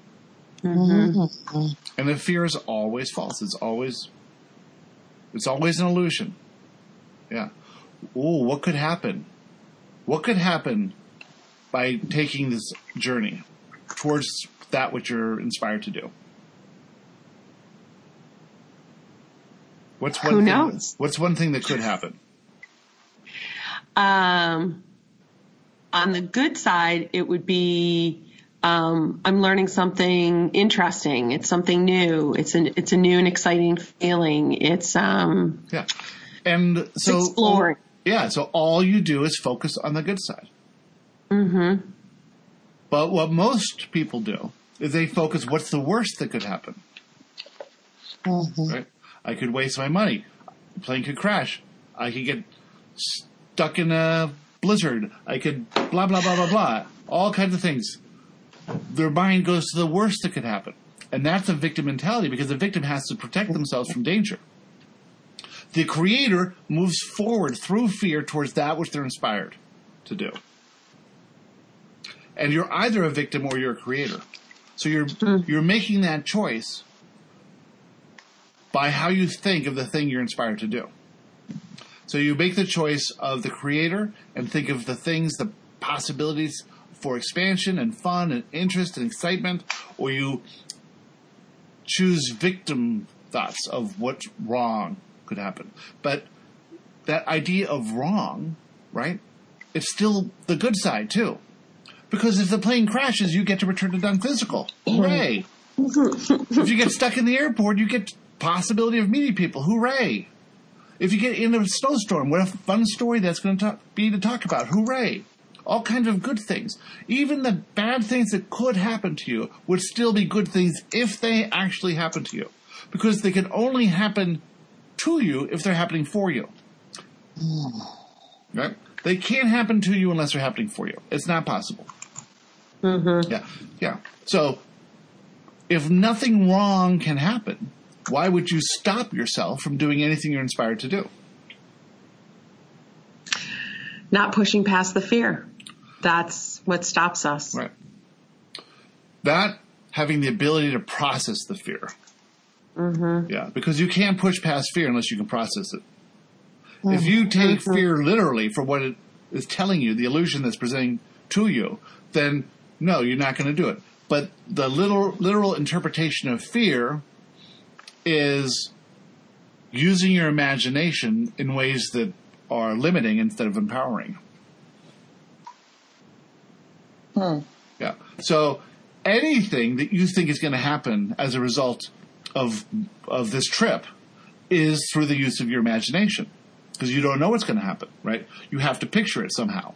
And the fear is always false. It's always an illusion. Yeah. Ooh, what could happen? What could happen by taking this journey towards that which you're inspired to do? Who knows? What's one thing that could happen? On the good side, it would be I'm learning something interesting. It's something new. It's a new and exciting feeling. It's yeah, and so exploring. Yeah, so all you do is focus on the good side. Mm-hmm. But what most people do is they focus, what's the worst that could happen? Mm-hmm. Right? I could waste my money. The plane could crash. I could get stuck in a blizzard. I could blah, blah, blah, blah, blah. All kinds of things. Their mind goes to the worst that could happen. And that's a victim mentality because the victim has to protect themselves from danger. The creator moves forward through fear towards that which they're inspired to do. And you're either a victim or you're a creator. So you're making that choice by how you think of the thing you're inspired to do. So you make the choice of the creator and think of the things, the possibilities for expansion and fun and interest and excitement, or you choose victim thoughts of what's wrong could happen. But that idea of wrong, right, it's still the good side too. Because if the plane crashes, you get to return to non-physical. Hooray! If you get stuck in the airport, you get possibility of meeting people. Hooray! If you get in a snowstorm, what a fun story that's going to be to talk about. Hooray! All kinds of good things. Even the bad things that could happen to you would still be good things if they actually happen to you. Because they can only happen to you if they're happening for you. Right? They can't happen to you unless they're happening for you. It's not possible. Mm-hmm. Yeah. So, if nothing wrong can happen, why would you stop yourself from doing anything you're inspired to do? Not pushing past the fear. That's what stops us. Right. That, having the ability to process the fear. Mm-hmm. Yeah, because you can't push past fear unless you can process it. If you take fear literally for what it is telling you, the illusion that's presenting to you, then no, you're not going to do it. But the literal interpretation of fear is using your imagination in ways that are limiting instead of empowering. Yeah. So anything that you think is going to happen as a result of this trip is through the use of your imagination. Because you don't know what's going to happen, right? You have to picture it somehow.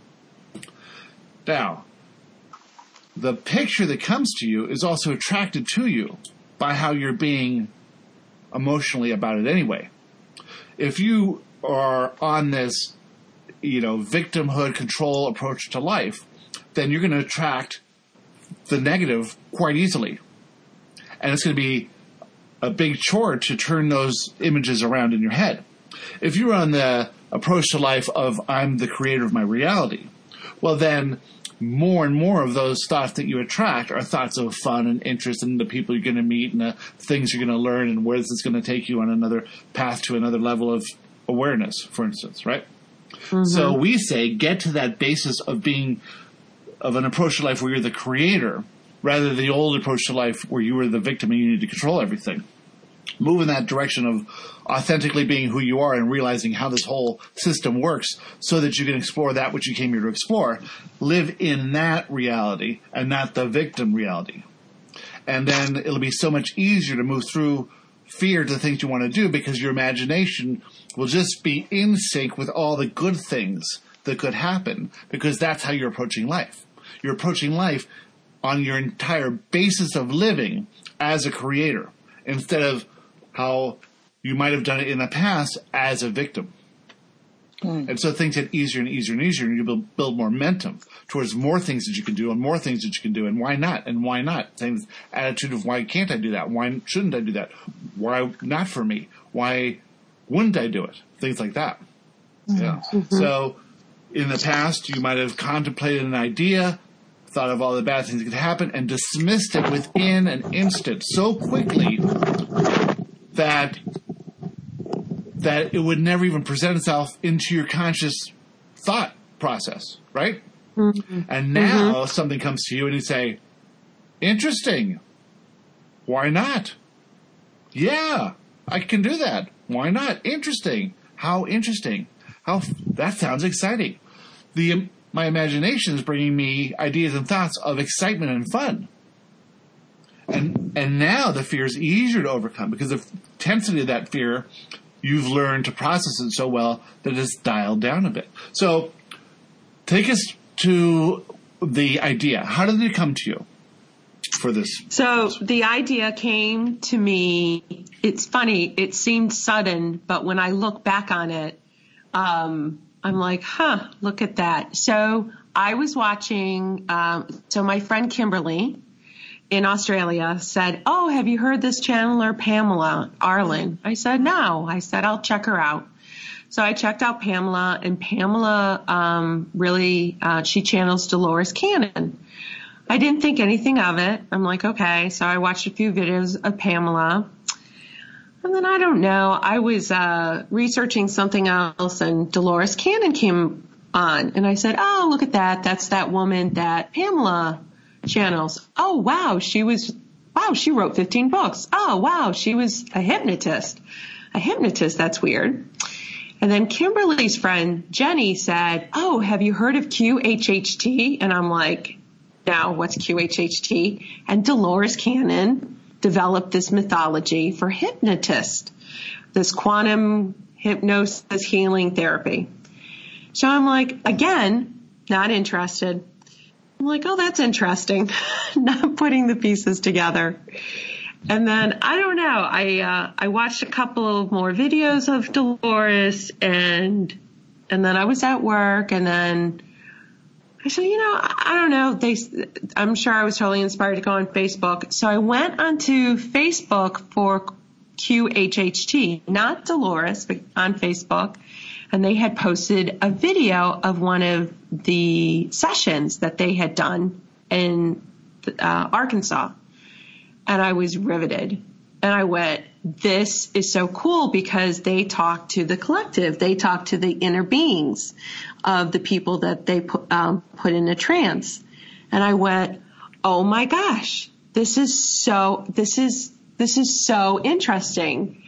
Now, the picture that comes to you is also attracted to you by how you're being emotionally about it anyway. If you are on this, victimhood control approach to life, then you're going to attract the negative quite easily. And it's going to be a big chore to turn those images around in your head. If you're on the approach to life of I'm the creator of my reality, well then more and more of those thoughts that you attract are thoughts of fun and interest in the people you're going to meet and the things you're going to learn and where this is going to take you on another path to another level of awareness, for instance, right? Mm-hmm. So we say get to that basis of an approach to life where you're the creator rather than the old approach to life where you were the victim and you need to control everything. Move in that direction of authentically being who you are and realizing how this whole system works so that you can explore that which you came here to explore. Live in that reality and not the victim reality. And then it'll be so much easier to move through fear to the things you want to do because your imagination will just be in sync with all the good things that could happen because that's how you're approaching life. You're approaching life on your entire basis of living as a creator instead of how you might have done it in the past as a victim. And so things get easier and easier and easier, and you build more momentum towards more things that you can do and more things that you can do, and why not? And why not? Same attitude of why can't I do that? Why shouldn't I do that? Why not for me? Why wouldn't I do it? Things like that. Yeah. So in the past, you might have contemplated an idea, thought of all the bad things that could happen, and dismissed it within an instant so quickly that it would never even present itself into your conscious thought process, right? Mm-hmm. And now something comes to you and you say, interesting. Why not? Yeah, I can do that. Why not? Interesting. How interesting. That sounds exciting. My imagination is bringing me ideas and thoughts of excitement and fun. And now the fear is easier to overcome because the intensity of that fear, you've learned to process it so well that it's dialed down a bit. So take us to the idea. How did it come to you for this? So the idea came to me. It's funny. It seemed sudden, but when I look back on it, I'm like, look at that. So I was watching, so my friend Kimberly in Australia said, oh, have you heard this channeler, Pamela Arlen? I said, no. I said, I'll check her out. So I checked out Pamela, and Pamela really, she channels Dolores Cannon. I didn't think anything of it. I'm like, okay. So I watched a few videos of Pamela. And then I don't know, I was researching something else, and Dolores Cannon came on. And I said, oh, look at that. That's that woman that Pamela channels. Oh, wow. She wrote 15 books. Oh, wow. She was a hypnotist. That's weird. And then Kimberly's friend, Jenny, said, oh, have you heard of QHHT? And I'm like, no, what's QHHT? And Dolores Cannon developed this mythology for hypnotists, this quantum hypnosis healing therapy. So I'm like, again, not interested. I'm like, oh, that's interesting. Not putting the pieces together. And then, I don't know, I watched a couple of more videos of Dolores, and then I was at work, and then I said, I don't know, I'm sure I was totally inspired to go on Facebook. So I went onto Facebook for QHHT, not Dolores, but on Facebook. And they had posted a video of one of the sessions that they had done in Arkansas. And I was riveted. And I went, this is so cool, because they talk to the collective. They talk to the inner beings of the people that they put in a trance. And I went, oh my gosh, this is so interesting.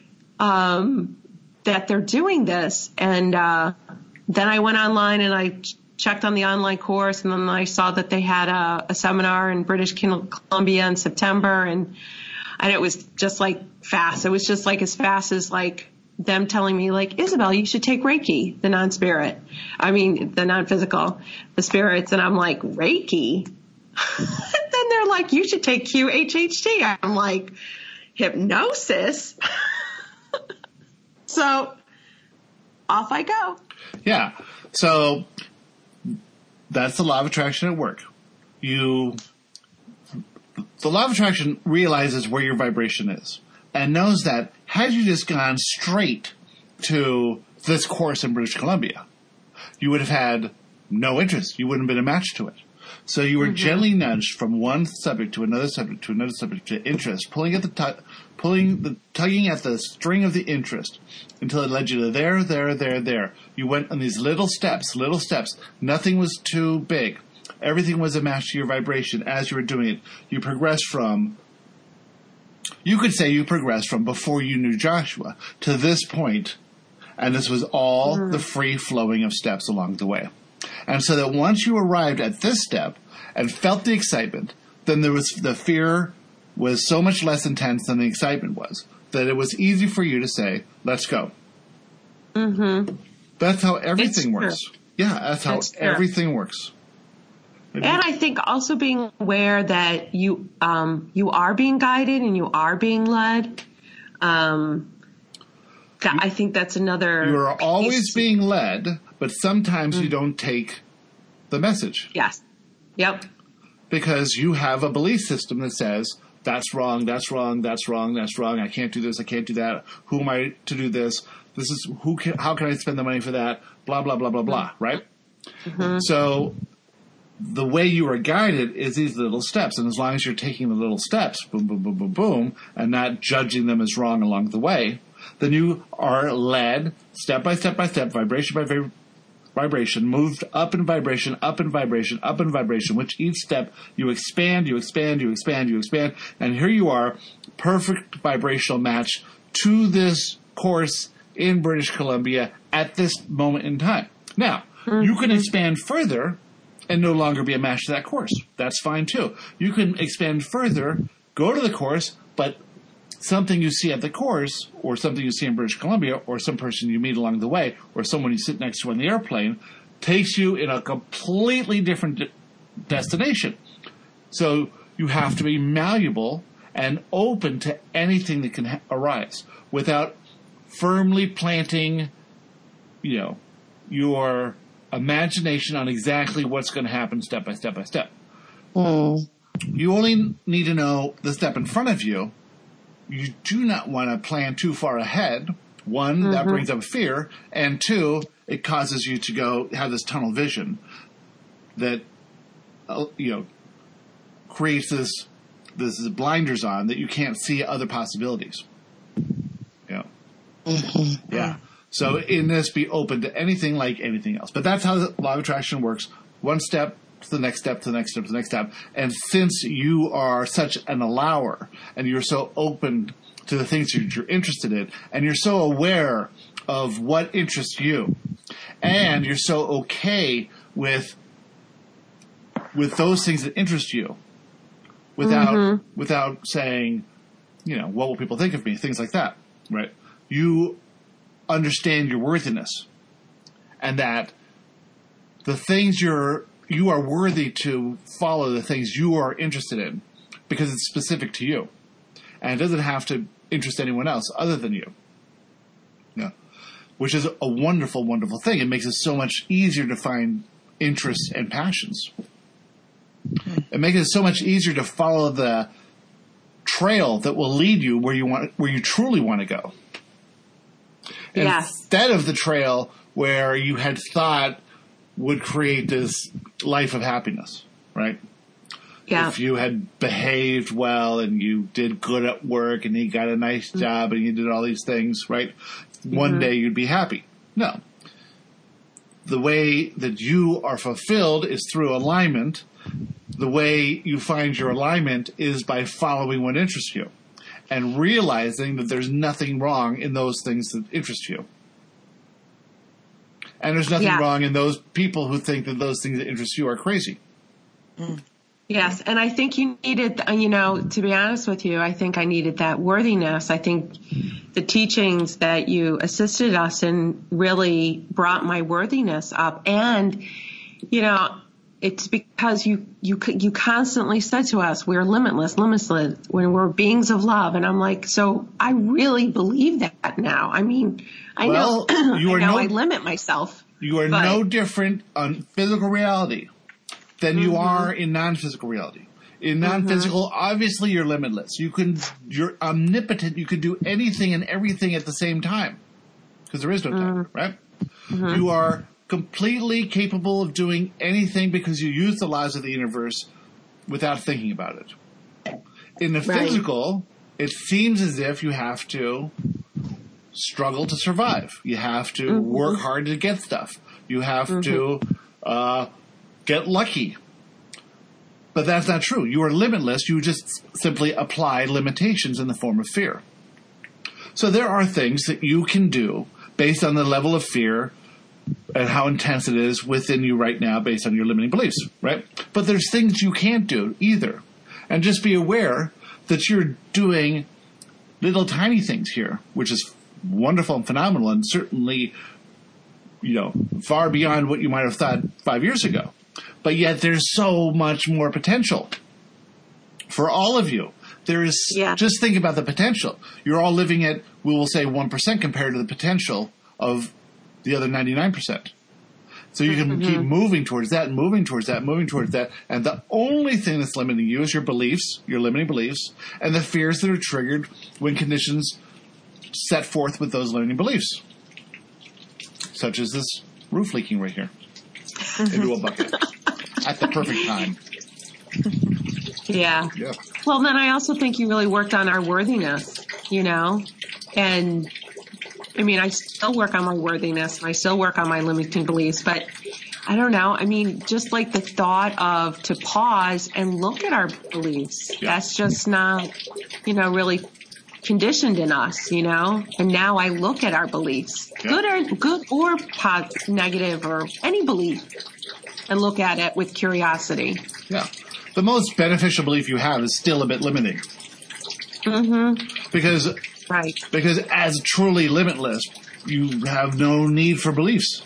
That they're doing this. And then I went online and I checked on the online course, and then I saw that they had a seminar in British Columbia in September, and it was just like fast. It was just like as fast as like them telling me, like, Isabel, you should take Reiki, the non-physical, the spirits. And I'm like, Reiki? Then they're like, you should take QHHT. I'm like, hypnosis? So off I go. Yeah. So that's the law of attraction at work. The law of attraction realizes where your vibration is and knows that had you just gone straight to this course in British Columbia, you would have had no interest. You wouldn't have been a match to it. So you were gently nudged from one subject to another subject to another subject to interest, tugging at the string of the interest until it led you to there. You went on these little steps. Nothing was too big. Everything was a match to your vibration as you were doing it. You could say you progressed from before you knew Joshua to this point, and this was all the free flowing of steps along the way. And so that once you arrived at this step and felt the excitement, then the fear was so much less intense than the excitement was, that it was easy for you to say, let's go. Mm-hmm. That's how everything works. Yeah, that's how everything works. And I think also being aware that you are being guided and you are being led. I think that's another. You are always being led, but sometimes you don't take the message. Yes. Yep. Because you have a belief system that says, that's wrong, I can't do this, I can't do that, who am I to do this, how can I spend the money for that, blah, blah, blah, blah, blah, right? Mm-hmm. So the way you are guided is these little steps, and as long as you're taking the little steps, boom, boom, boom, boom, boom, and not judging them as wrong along the way, then you are led step by step, vibration by vibration, moved up in vibration, which each step you expand, and here you are, perfect vibrational match to this course in British Columbia at this moment in time. Now, you can expand further and no longer be a match to that course. That's fine too. You can expand further, go to the course, but something you see at the course, or something you see in British Columbia, or some person you meet along the way, or someone you sit next to on the airplane, takes you in a completely different destination. So you have to be malleable and open to anything that can arise without firmly planting, your imagination on exactly what's going to happen step by step by step. You only need to know the step in front of you. You do not want to plan too far ahead. One, that brings up fear, and two, it causes you to have this tunnel vision that, creates this blinders on that you can't see other possibilities. Yeah. So in this, be open to anything like anything else. But that's how the law of attraction works. One step to the next step, to the next step, to the next step. And since you are such an allower and you're so open to the things you're interested in, and you're so aware of what interests you, and you're so okay with those things that interest you, without saying, what will people think of me, things like that, right? You understand your worthiness, and that the things you are worthy to follow, the things you are interested in, because it's specific to you, and it doesn't have to interest anyone else other than you. Which is a wonderful, wonderful thing. It makes it so much easier to find interests and passions. It makes it so much easier to follow the trail that will lead you where you truly want to go. Yes. Instead of the trail where you had thought would create this life of happiness, right? Yeah. If you had behaved well and you did good at work and you got a nice job and you did all these things, right? One day you'd be happy. No. The way that you are fulfilled is through alignment. The way you find your alignment is by following what interests you and realizing that there's nothing wrong in those things that interest you. And there's nothing wrong in those people who think that those things that interest you are crazy. Yes, and I think you needed, to be honest with you, I think I needed that worthiness. I think the teachings that you assisted us in really brought my worthiness up. And, it's because you constantly said to us, we're limitless, when we're beings of love. And I'm like, so I really believe that now. I mean, I know I limit myself. You are no different on physical reality than you are in non-physical reality. In non-physical, obviously you're limitless. You're omnipotent. You can do anything and everything at the same time. Because there is no time, right? You are completely capable of doing anything because you use the laws of the universe without thinking about it. In the physical, it seems as if you have to struggle to survive. You have to work hard to get stuff. You have to get lucky. But that's not true. You are limitless. You just simply apply limitations in the form of fear. So there are things that you can do based on the level of fear and how intense it is within you right now based on your limiting beliefs, right? But there's things you can't do either. And just be aware that you're doing little tiny things here, which is wonderful and phenomenal and certainly, far beyond what you might have thought 5 years ago. But yet there's so much more potential for all of you. Just think about the potential. You're all living at, we will say 1% compared to the potential of the other 99%. So you can keep moving towards that and moving towards that, moving towards that. And the only thing that's limiting you is your beliefs, your limiting beliefs, and the fears that are triggered when conditions set forth with those limiting beliefs. Such as this roof leaking right here into a bucket at the perfect time. Yeah. Well, then I also think you really worked on our worthiness, and I mean, I still work on my worthiness and I still work on my limiting beliefs, but I don't know. I mean, just like the thought of to pause and look at our beliefs. That's just not, really conditioned in us, and now I look at our beliefs, good or negative or any belief, and look at it with curiosity. Yeah. The most beneficial belief you have is still a bit limiting. Mm-hmm. Because as truly limitless, you have no need for beliefs.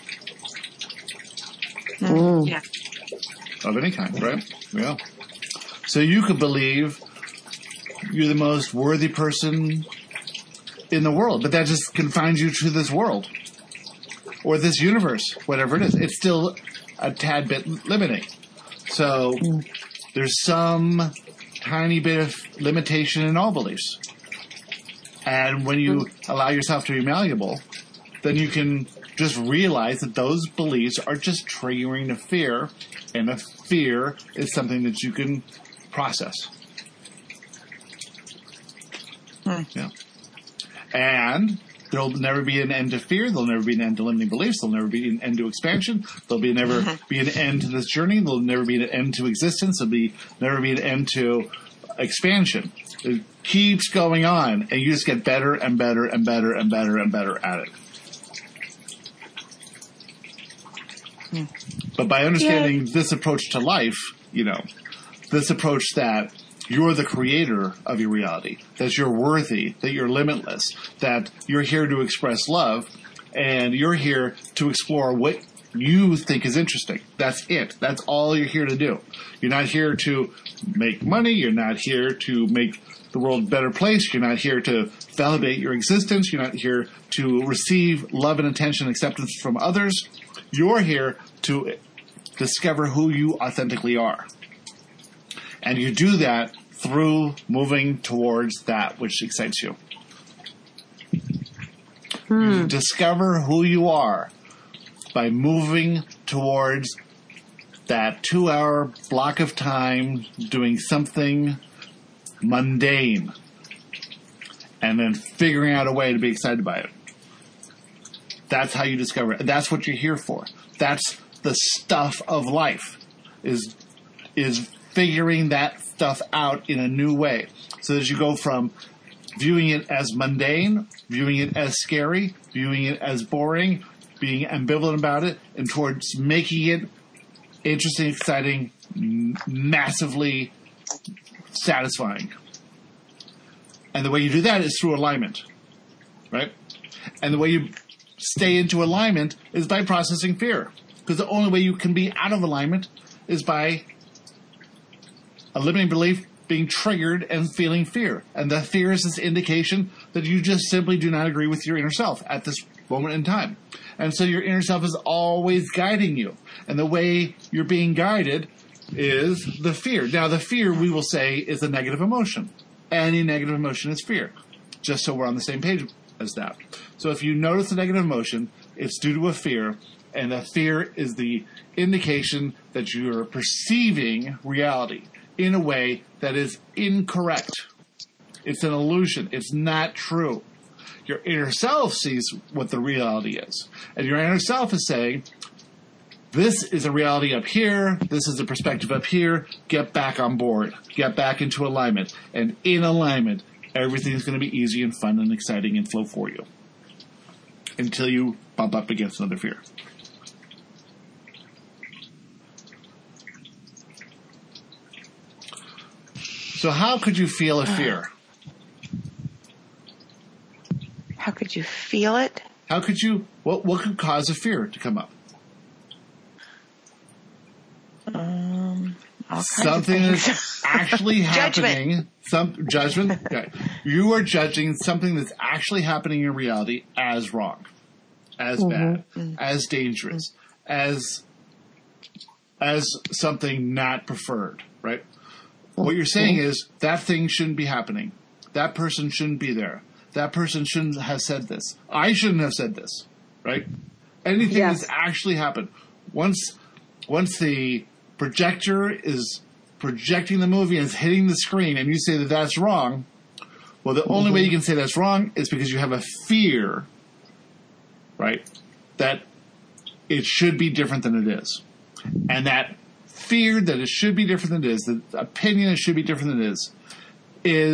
Yeah. Of any kind, right? Yeah. So you could believe you're the most worthy person in the world, but that just confines you to this world or this universe, whatever it is. It's still a tad bit limiting. So there's some tiny bit of limitation in all beliefs. And when you allow yourself to be malleable, then you can just realize that those beliefs are just triggering a fear, and a fear is something that you can process. Yeah. And there'll never be an end to fear. There'll never be an end to limiting beliefs. There'll never be an end to expansion. There'll never be an end to this journey. There'll never be an end to existence. There'll never be an end to expansion. It keeps going on, and you just get better and better and better and better and better at it. But by understanding this approach to life, this approach that you're the creator of your reality, that you're worthy, that you're limitless, that you're here to express love, and you're here to explore what you think is interesting. That's it. That's all you're here to do. You're not here to make money. You're not here to make the world a better place. You're not here to validate your existence. You're not here to receive love and attention and acceptance from others. You're here to discover who you authentically are. And you do that through moving towards that which excites you. You discover who you are by moving towards that 2-hour block of time doing something mundane and then figuring out a way to be excited by it. That's how you discover it. That's what you're here for. That's the stuff of life, is figuring that stuff out in a new way. So that you go from viewing it as mundane, viewing it as scary, viewing it as boring, being ambivalent about it, and towards making it interesting, exciting, massively satisfying. And the way you do that is through alignment, right? And the way you stay into alignment is by processing fear. Because the only way you can be out of alignment is by a limiting belief being triggered and feeling fear. And the fear is this indication that you just simply do not agree with your inner self at this moment in time. And so your inner self is always guiding you. And the way you're being guided is the fear. Now, the fear, we will say, is a negative emotion. Any negative emotion is fear. Just so we're on the same page as that. So if you notice a negative emotion, it's due to a fear. And the fear is the indication that you're perceiving reality in a way that is incorrect. It's an illusion. It's not true. Your inner self sees what the reality is. And your inner self is saying, this is a reality up here. This is a perspective up here. Get back on board. Get back into alignment. And in alignment, everything's going to be easy and fun and exciting and flow for you. Until you bump up against another fear. So how could you feel a fear? How could you feel it? How could you, what could cause a fear to come up? Something that's actually happening. Some judgment. Okay. You are judging something that's actually happening in reality as wrong, as bad, as dangerous, as something not preferred, right? What you're saying is that thing shouldn't be happening. That person shouldn't be there. That person shouldn't have said this. I shouldn't have said this, right? Anything that's actually happened. Once the projector is projecting the movie and it's hitting the screen and you say that that's wrong, well, the only way you can say that's wrong is because you have a fear, right, that it should be different than it is. And that fear that it should be different than it is, the opinion it should be different than it is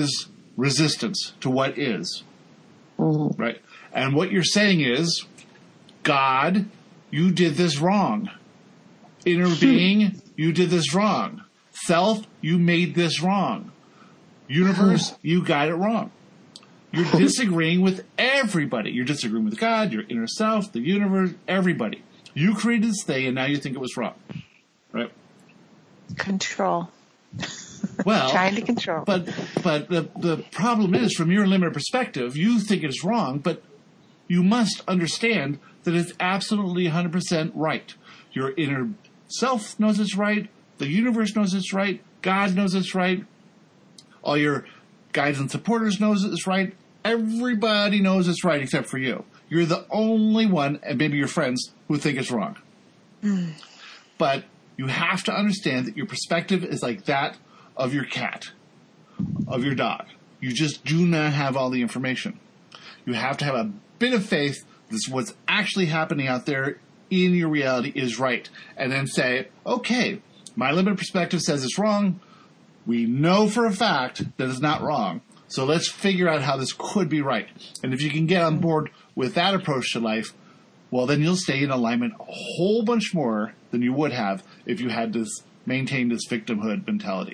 resistance to what is. Right? And what you're saying is, God, you did this wrong. Inner being, you did this wrong. Self, you made this wrong. Universe, you got it wrong. You're disagreeing with everybody. You're disagreeing with God, your inner self, the universe, everybody. You created this thing, and now you think it was wrong. Right? Control. Well, trying to control. But the problem is, from your limited perspective, you think it's wrong, but you must understand that it's absolutely 100% right. Your inner self knows it's right. The universe knows it's right. God knows it's right. All your guides and supporters knows it's right. Everybody knows it's right except for you. You're the only one, and maybe your friends, who think it's wrong. But you have to understand that your perspective is like that of your cat, of your dog. You just do not have all the information. You have to have a bit of faith that what's actually happening out there in your reality is right. And then say, okay, my limited perspective says it's wrong. We know for a fact that it's not wrong. So let's figure out how this could be right. And if you can get on board with that approach to life, well, then you'll stay in alignment a whole bunch more than you would have if you had this maintained this victimhood mentality.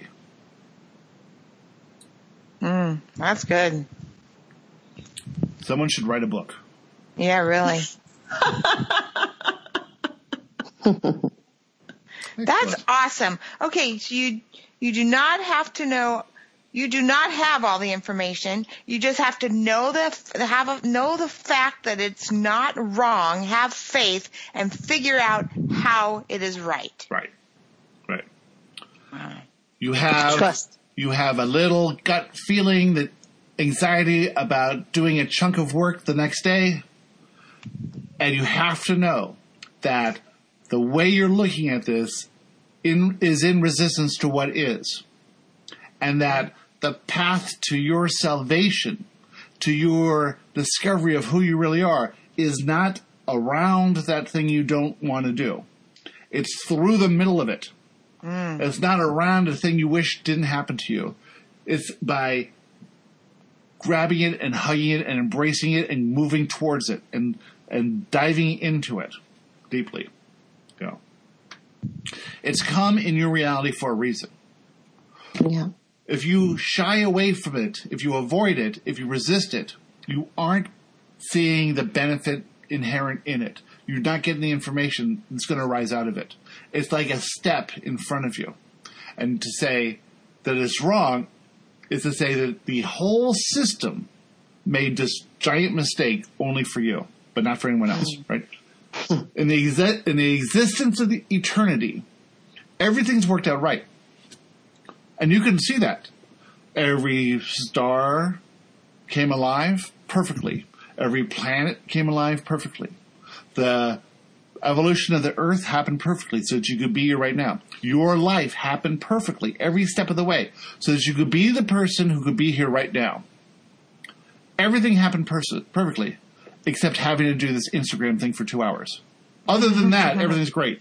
That's good. Someone should write a book. Yeah, really. That's awesome. Okay, so you do not have to know. You do not have all the information. You just have to know know the fact that it's not wrong. Have faith and figure out how it is right. Right. You have Trust. You have a little gut feeling, that anxiety about doing a chunk of work the next day, and you have to know that the way you're looking at this is in resistance to what is, and that the path to your salvation, to your discovery of who you really are, is not around that thing you don't want to do. It's through the middle of it. It's not around a thing you wish didn't happen to you. It's by grabbing it and hugging it and embracing it and moving towards it and diving into it deeply. You know. It's come in your reality for a reason. Yeah. If you shy away from it, if you avoid it, if you resist it, you aren't seeing the benefit inherent in it. You're not getting the information that's going to arise out of it. It's like a step in front of you. And to say that it's wrong is to say that the whole system made this giant mistake only for you, but not for anyone else, right? In the existence of the eternity, everything's worked out right. And you can see that. Every star came alive perfectly. Every planet came alive perfectly. The evolution of the earth happened perfectly so that you could be here right now. Your life happened perfectly every step of the way so that you could be the person who could be here right now. Everything happened perfectly except having to do this Instagram thing for 2 hours. Other than that, everything's great.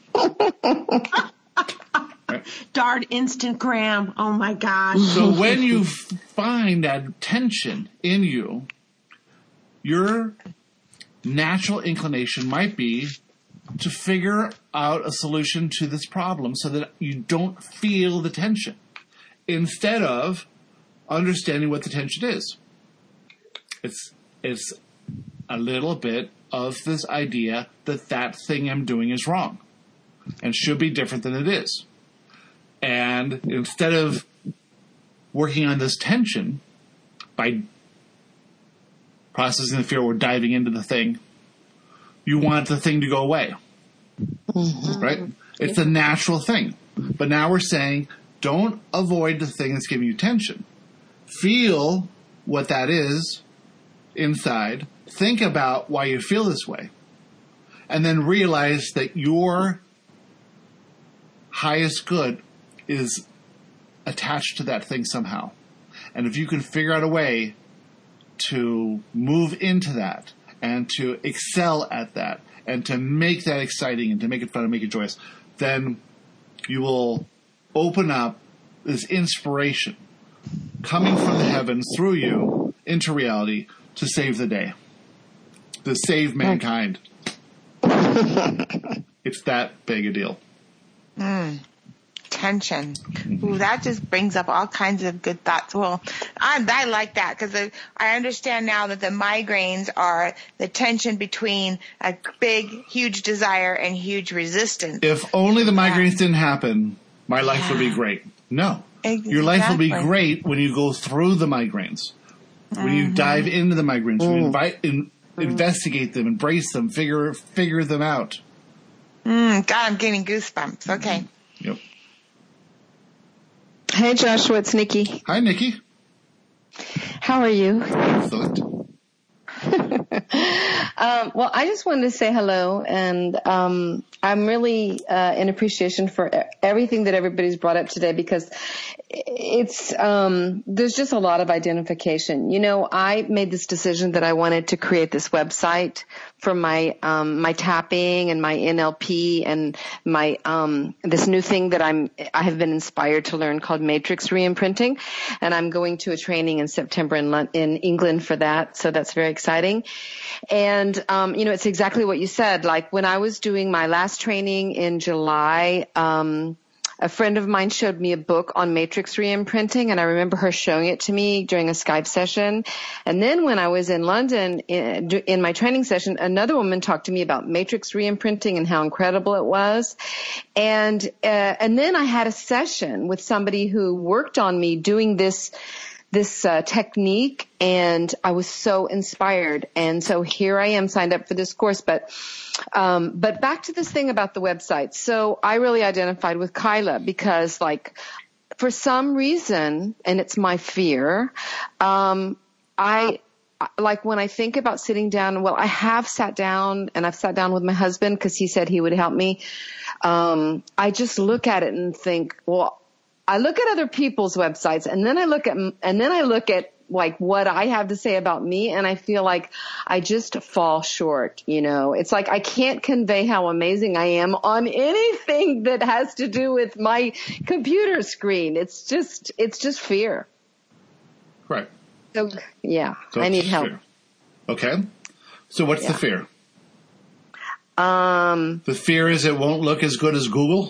Right? Darn Instagram. Oh my gosh. So when you find that tension in you, your natural inclination might be to figure out a solution to this problem so that you don't feel the tension, instead of understanding what the tension is. It's a little bit of this idea that that thing I'm doing is wrong and should be different than it is. And instead of working on this tension by processing the fear or diving into the thing, you want the thing to go away. Right? It's a natural thing. But now we're saying, don't avoid the thing that's giving you tension. Feel what that is inside. Think about why you feel this way. And then realize that your highest good is attached to that thing somehow. And if you can figure out a way to move into that and to excel at that and to make that exciting and to make it fun and make it joyous, then you will open up this inspiration coming from the heavens through you into reality to save the day, to save mankind. It's that big a deal. Tension. Ooh, that just brings up all kinds of good thoughts. Well, I like that because I understand now that the migraines are the tension between a big, huge desire and huge resistance. If only the migraines didn't happen, my life would be great. No. Exactly. Your life will be great when you go through the migraines, when you dive into the migraines, when you investigate them, embrace them, figure them out. God, I'm getting goosebumps. Okay. Yep. Hey, Joshua, it's Nikki. Hi, Nikki. How are you? Excellent. Well, I just wanted to say hello, and I'm really in appreciation for everything that everybody's brought up today, because it's there's just a lot of identification. You know, I made this decision that I wanted to create this website for my my tapping and my NLP and my this new thing that I have been inspired to learn called Matrix Reimprinting, and I'm going to a training in September in England for that, so that's very exciting. And you know, it's exactly what you said. Like when I was doing my last training in July, a friend of mine showed me a book on matrix reimprinting, and I remember her showing it to me during a Skype session. And then when I was in London in my training session, another woman talked to me about matrix reimprinting and how incredible it was. And then I had a session with somebody who worked on me doing this technique, and I was so inspired. And so here I am, signed up for this course. But back to this thing about the website. So I really identified with Kyla because, like, for some reason, and it's my fear, I like when I think about sitting down, well, I have sat down, and I've sat down with my husband because he said he would help me. I just look at it and think, well, I look at other people's websites, and then I look at like what I have to say about me, and I feel like I just fall short. You know, it's like I can't convey how amazing I am on anything that has to do with my computer screen. It's just fear. Right. So yeah, so I need help. Fear. Okay. So what's the fear? The fear is it won't look as good as Google?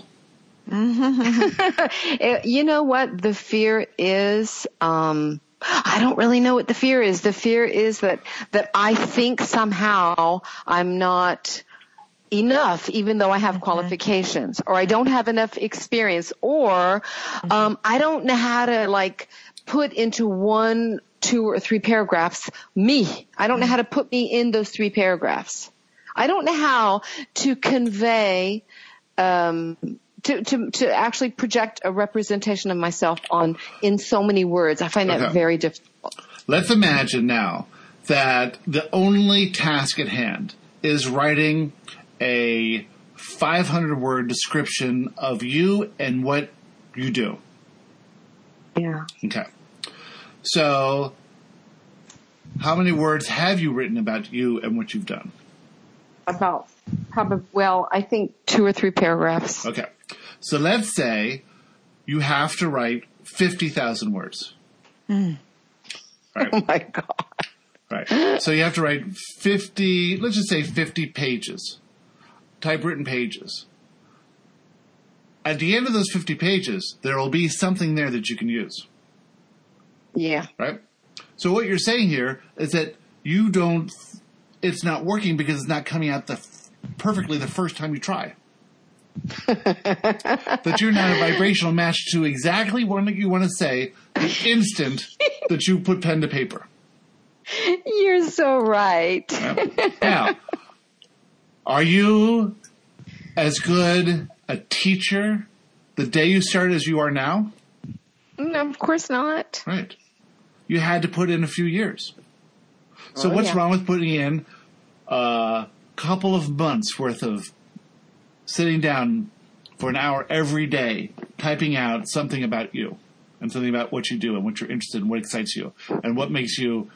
You know what the fear is? I don't really know what the fear is. The fear is that I think somehow I'm not enough, even though I have qualifications, or I don't have enough experience, or I don't know how to like put into 1, 2, or 3 paragraphs me. I don't know how to put me in those 3 paragraphs. I don't know how to convey to actually project a representation of myself in so many words. I find that very difficult. Let's imagine now that the only task at hand is writing a 500-word description of you and what you do. Yeah. Okay. So how many words have you written about you and what you've done? About I think 2 or 3 paragraphs. Okay. So let's say you have to write 50,000 words. Right. Oh my God. Right. So you have to write 50, let's just say 50 pages, typewritten pages. At the end of those 50 pages, there will be something there that you can use. Yeah. Right? So what you're saying here is that it's not working because it's not coming out perfectly the first time you try. That you're not a vibrational match to exactly what you want to say the instant that you put pen to paper. You're so right. Now, are you as good a teacher the day you started as you are now? No, of course not. Right. You had to put in a few years. So what's wrong with putting in a couple of months worth of sitting down for an hour every day, typing out something about you and something about what you do and what you're interested in, what excites you, and what makes you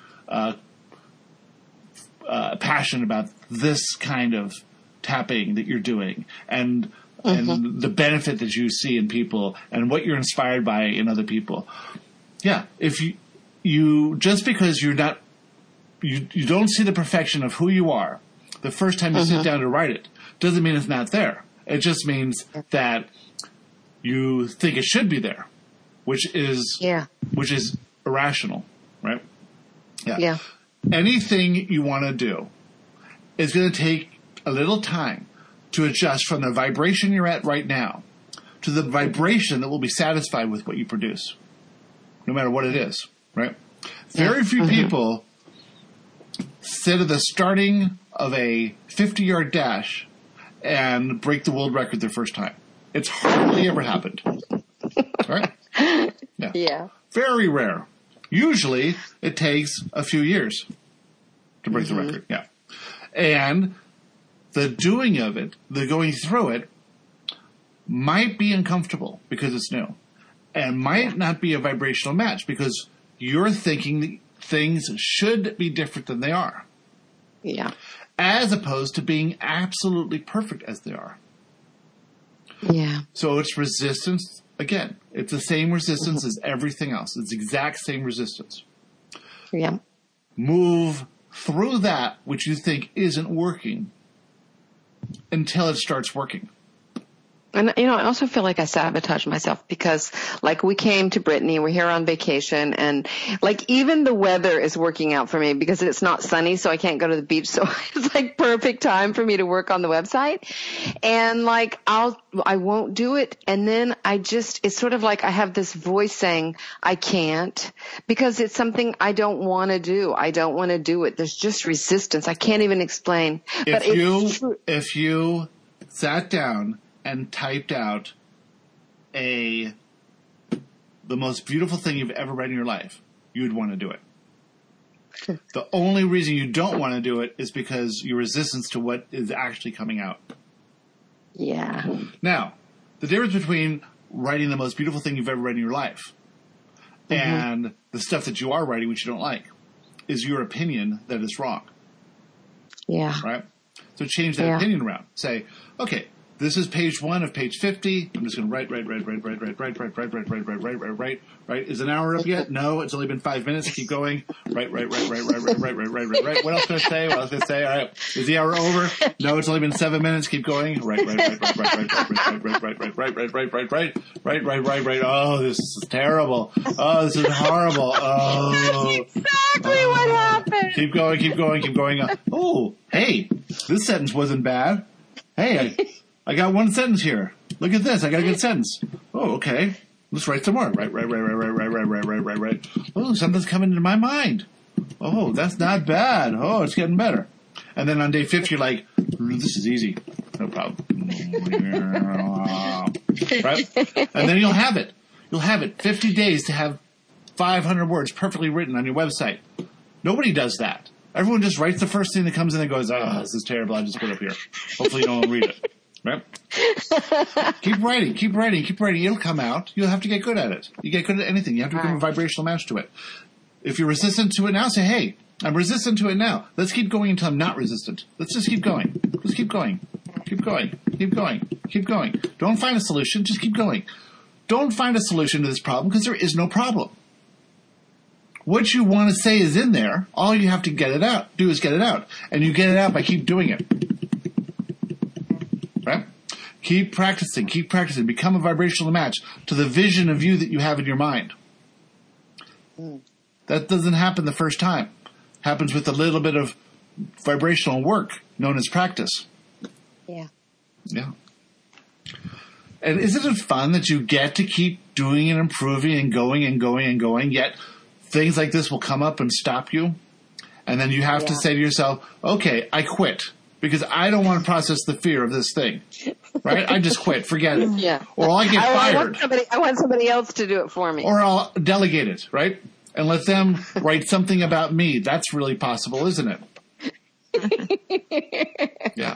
passionate about this kind of tapping that you're doing, and the benefit that you see in people and what you're inspired by in other people. Yeah. If you just because you're not, you don't see the perfection of who you are the first time you sit down to write it, doesn't mean it's not there. It just means that you think it should be there, which is irrational, right? Yeah. Anything you want to do is going to take a little time to adjust from the vibration you're at right now to the vibration that will be satisfied with what you produce, no matter what it is, right? Very few people sit at the starting of a 50-yard dash and break the world record their first time. It's hardly ever happened, right? Yeah. Very rare. Usually, it takes a few years to break the record. Yeah. And the doing of it, the going through it, might be uncomfortable because it's new and might not be a vibrational match because you're thinking that things should be different than they are. Yeah. As opposed to being absolutely perfect as they are. Yeah. So it's resistance. Again, it's the same resistance as everything else. It's the exact same resistance. Yeah. Move through that which you think isn't working until it starts working. And, I also feel like I sabotaged myself because, like, we came to Brittany, we're here on vacation, and, like, even the weather is working out for me because it's not sunny, so I can't go to the beach, so it's, like, perfect time for me to work on the website. And, like, I won't do it, and then it's sort of like I have this voice saying, I can't, because it's something I don't want to do. I don't want to do it. There's just resistance. I can't even explain. If you sat down and typed out the most beautiful thing you've ever read in your life, you'd want to do it. The only reason you don't want to do it is because your resistance to what is actually coming out. Yeah. Now, the difference between writing the most beautiful thing you've ever read in your life and the stuff that you are writing which you don't like is your opinion that is wrong. Yeah. Right? So change that opinion around. Say, okay, this is page 1 of page 50. I'm just going to write. Is an hour up yet? No, it's only been 5 minutes. Keep going. Write. What else can I say? All right. Is the hour over? No, it's only been 7 minutes. Keep going. Right. Oh, this is terrible. Oh, this is horrible. Oh. That's exactly what happened. Keep going. Oh, hey, this sentence wasn't bad. Hey, I got one sentence here. Look at this. I got a good sentence. Oh, okay. Let's write some more. Right. Oh, something's coming into my mind. Oh, that's not bad. Oh, it's getting better. And then on day 50, you're like, this is easy. No problem. Right? And then you'll have it. You'll have it 50 days to have 500 words perfectly written on your website. Nobody does that. Everyone just writes the first thing that comes in and goes, oh, this is terrible. I just put it up here. Hopefully no one will read it. Right? Keep writing. It'll come out. You'll have to get good at it. You get good at anything. You have to become a vibrational match to it. If you're resistant to it now, say, hey, I'm resistant to it now. Let's keep going until I'm not resistant. Let's just keep going. Let's keep going. Keep going. Don't find a solution. Just keep going. Don't find a solution to this problem because there is no problem. What you want to say is in there. All you have to do is get it out. And you get it out by keep doing it. Right? Keep practicing. Become a vibrational match to the vision of you that you have in your mind. That doesn't happen the first time. Happens with a little bit of vibrational work known as practice. Yeah. And isn't it fun that you get to keep doing and improving and going, yet things like this will come up and stop you? And then you have to say to yourself, okay, I quit. Because I don't want to process the fear of this thing. Right? I just quit. Forget it. Yeah. Or I'll get fired. I want somebody else to do it for me. Or I'll delegate it, right? And let them write something about me. That's really possible, isn't it? Yeah.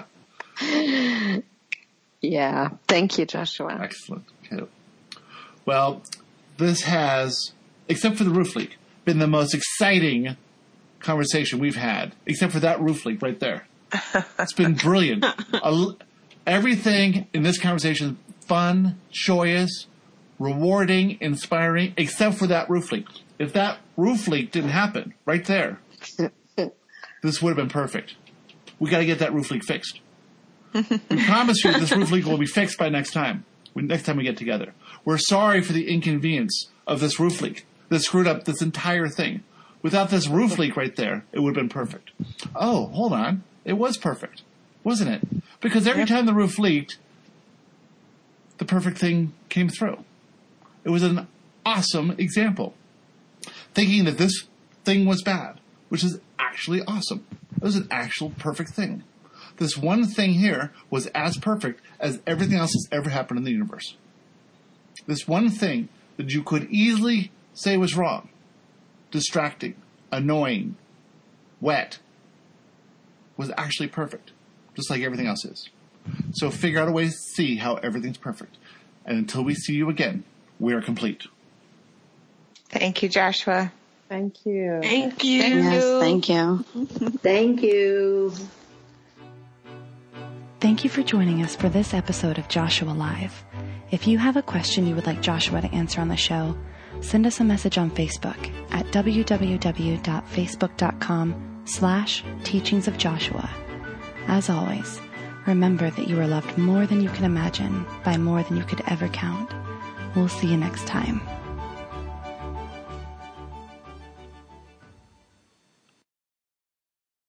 Yeah. Thank you, Joshua. Excellent. Okay. Well, this has, except for the roof leak, been the most exciting conversation we've had, except for that roof leak right there. It's been brilliant. Everything in this conversation, fun, joyous, rewarding, inspiring, except for that roof leak. If that roof leak didn't happen right there, this would have been perfect. We got to get that roof leak fixed. We promise you this roof leak will be fixed by next time we get together. We're sorry for the inconvenience of this roof leak that screwed up this entire thing. Without this roof leak right there, it would have been perfect. Oh, hold on. It was perfect, wasn't it? Because every time the roof leaked, the perfect thing came through. It was an awesome example. Thinking that this thing was bad, which is actually awesome. It was an actual perfect thing. This one thing here was as perfect as everything else that's ever happened in the universe. This one thing that you could easily say was wrong, distracting, annoying, wet, was actually perfect, just like everything else is. So figure out a way to see how everything's perfect. And until we see you again, we are complete. Thank you, Joshua. Thank you. Thank you. Yes, thank you. Thank you. Thank you for joining us for this episode of Joshua Live. If you have a question you would like Joshua to answer on the show, send us a message on Facebook at www.facebook.com/teachingsofjoshua. As always, remember that you are loved more than you can imagine by more than you could ever count. We'll see you next time.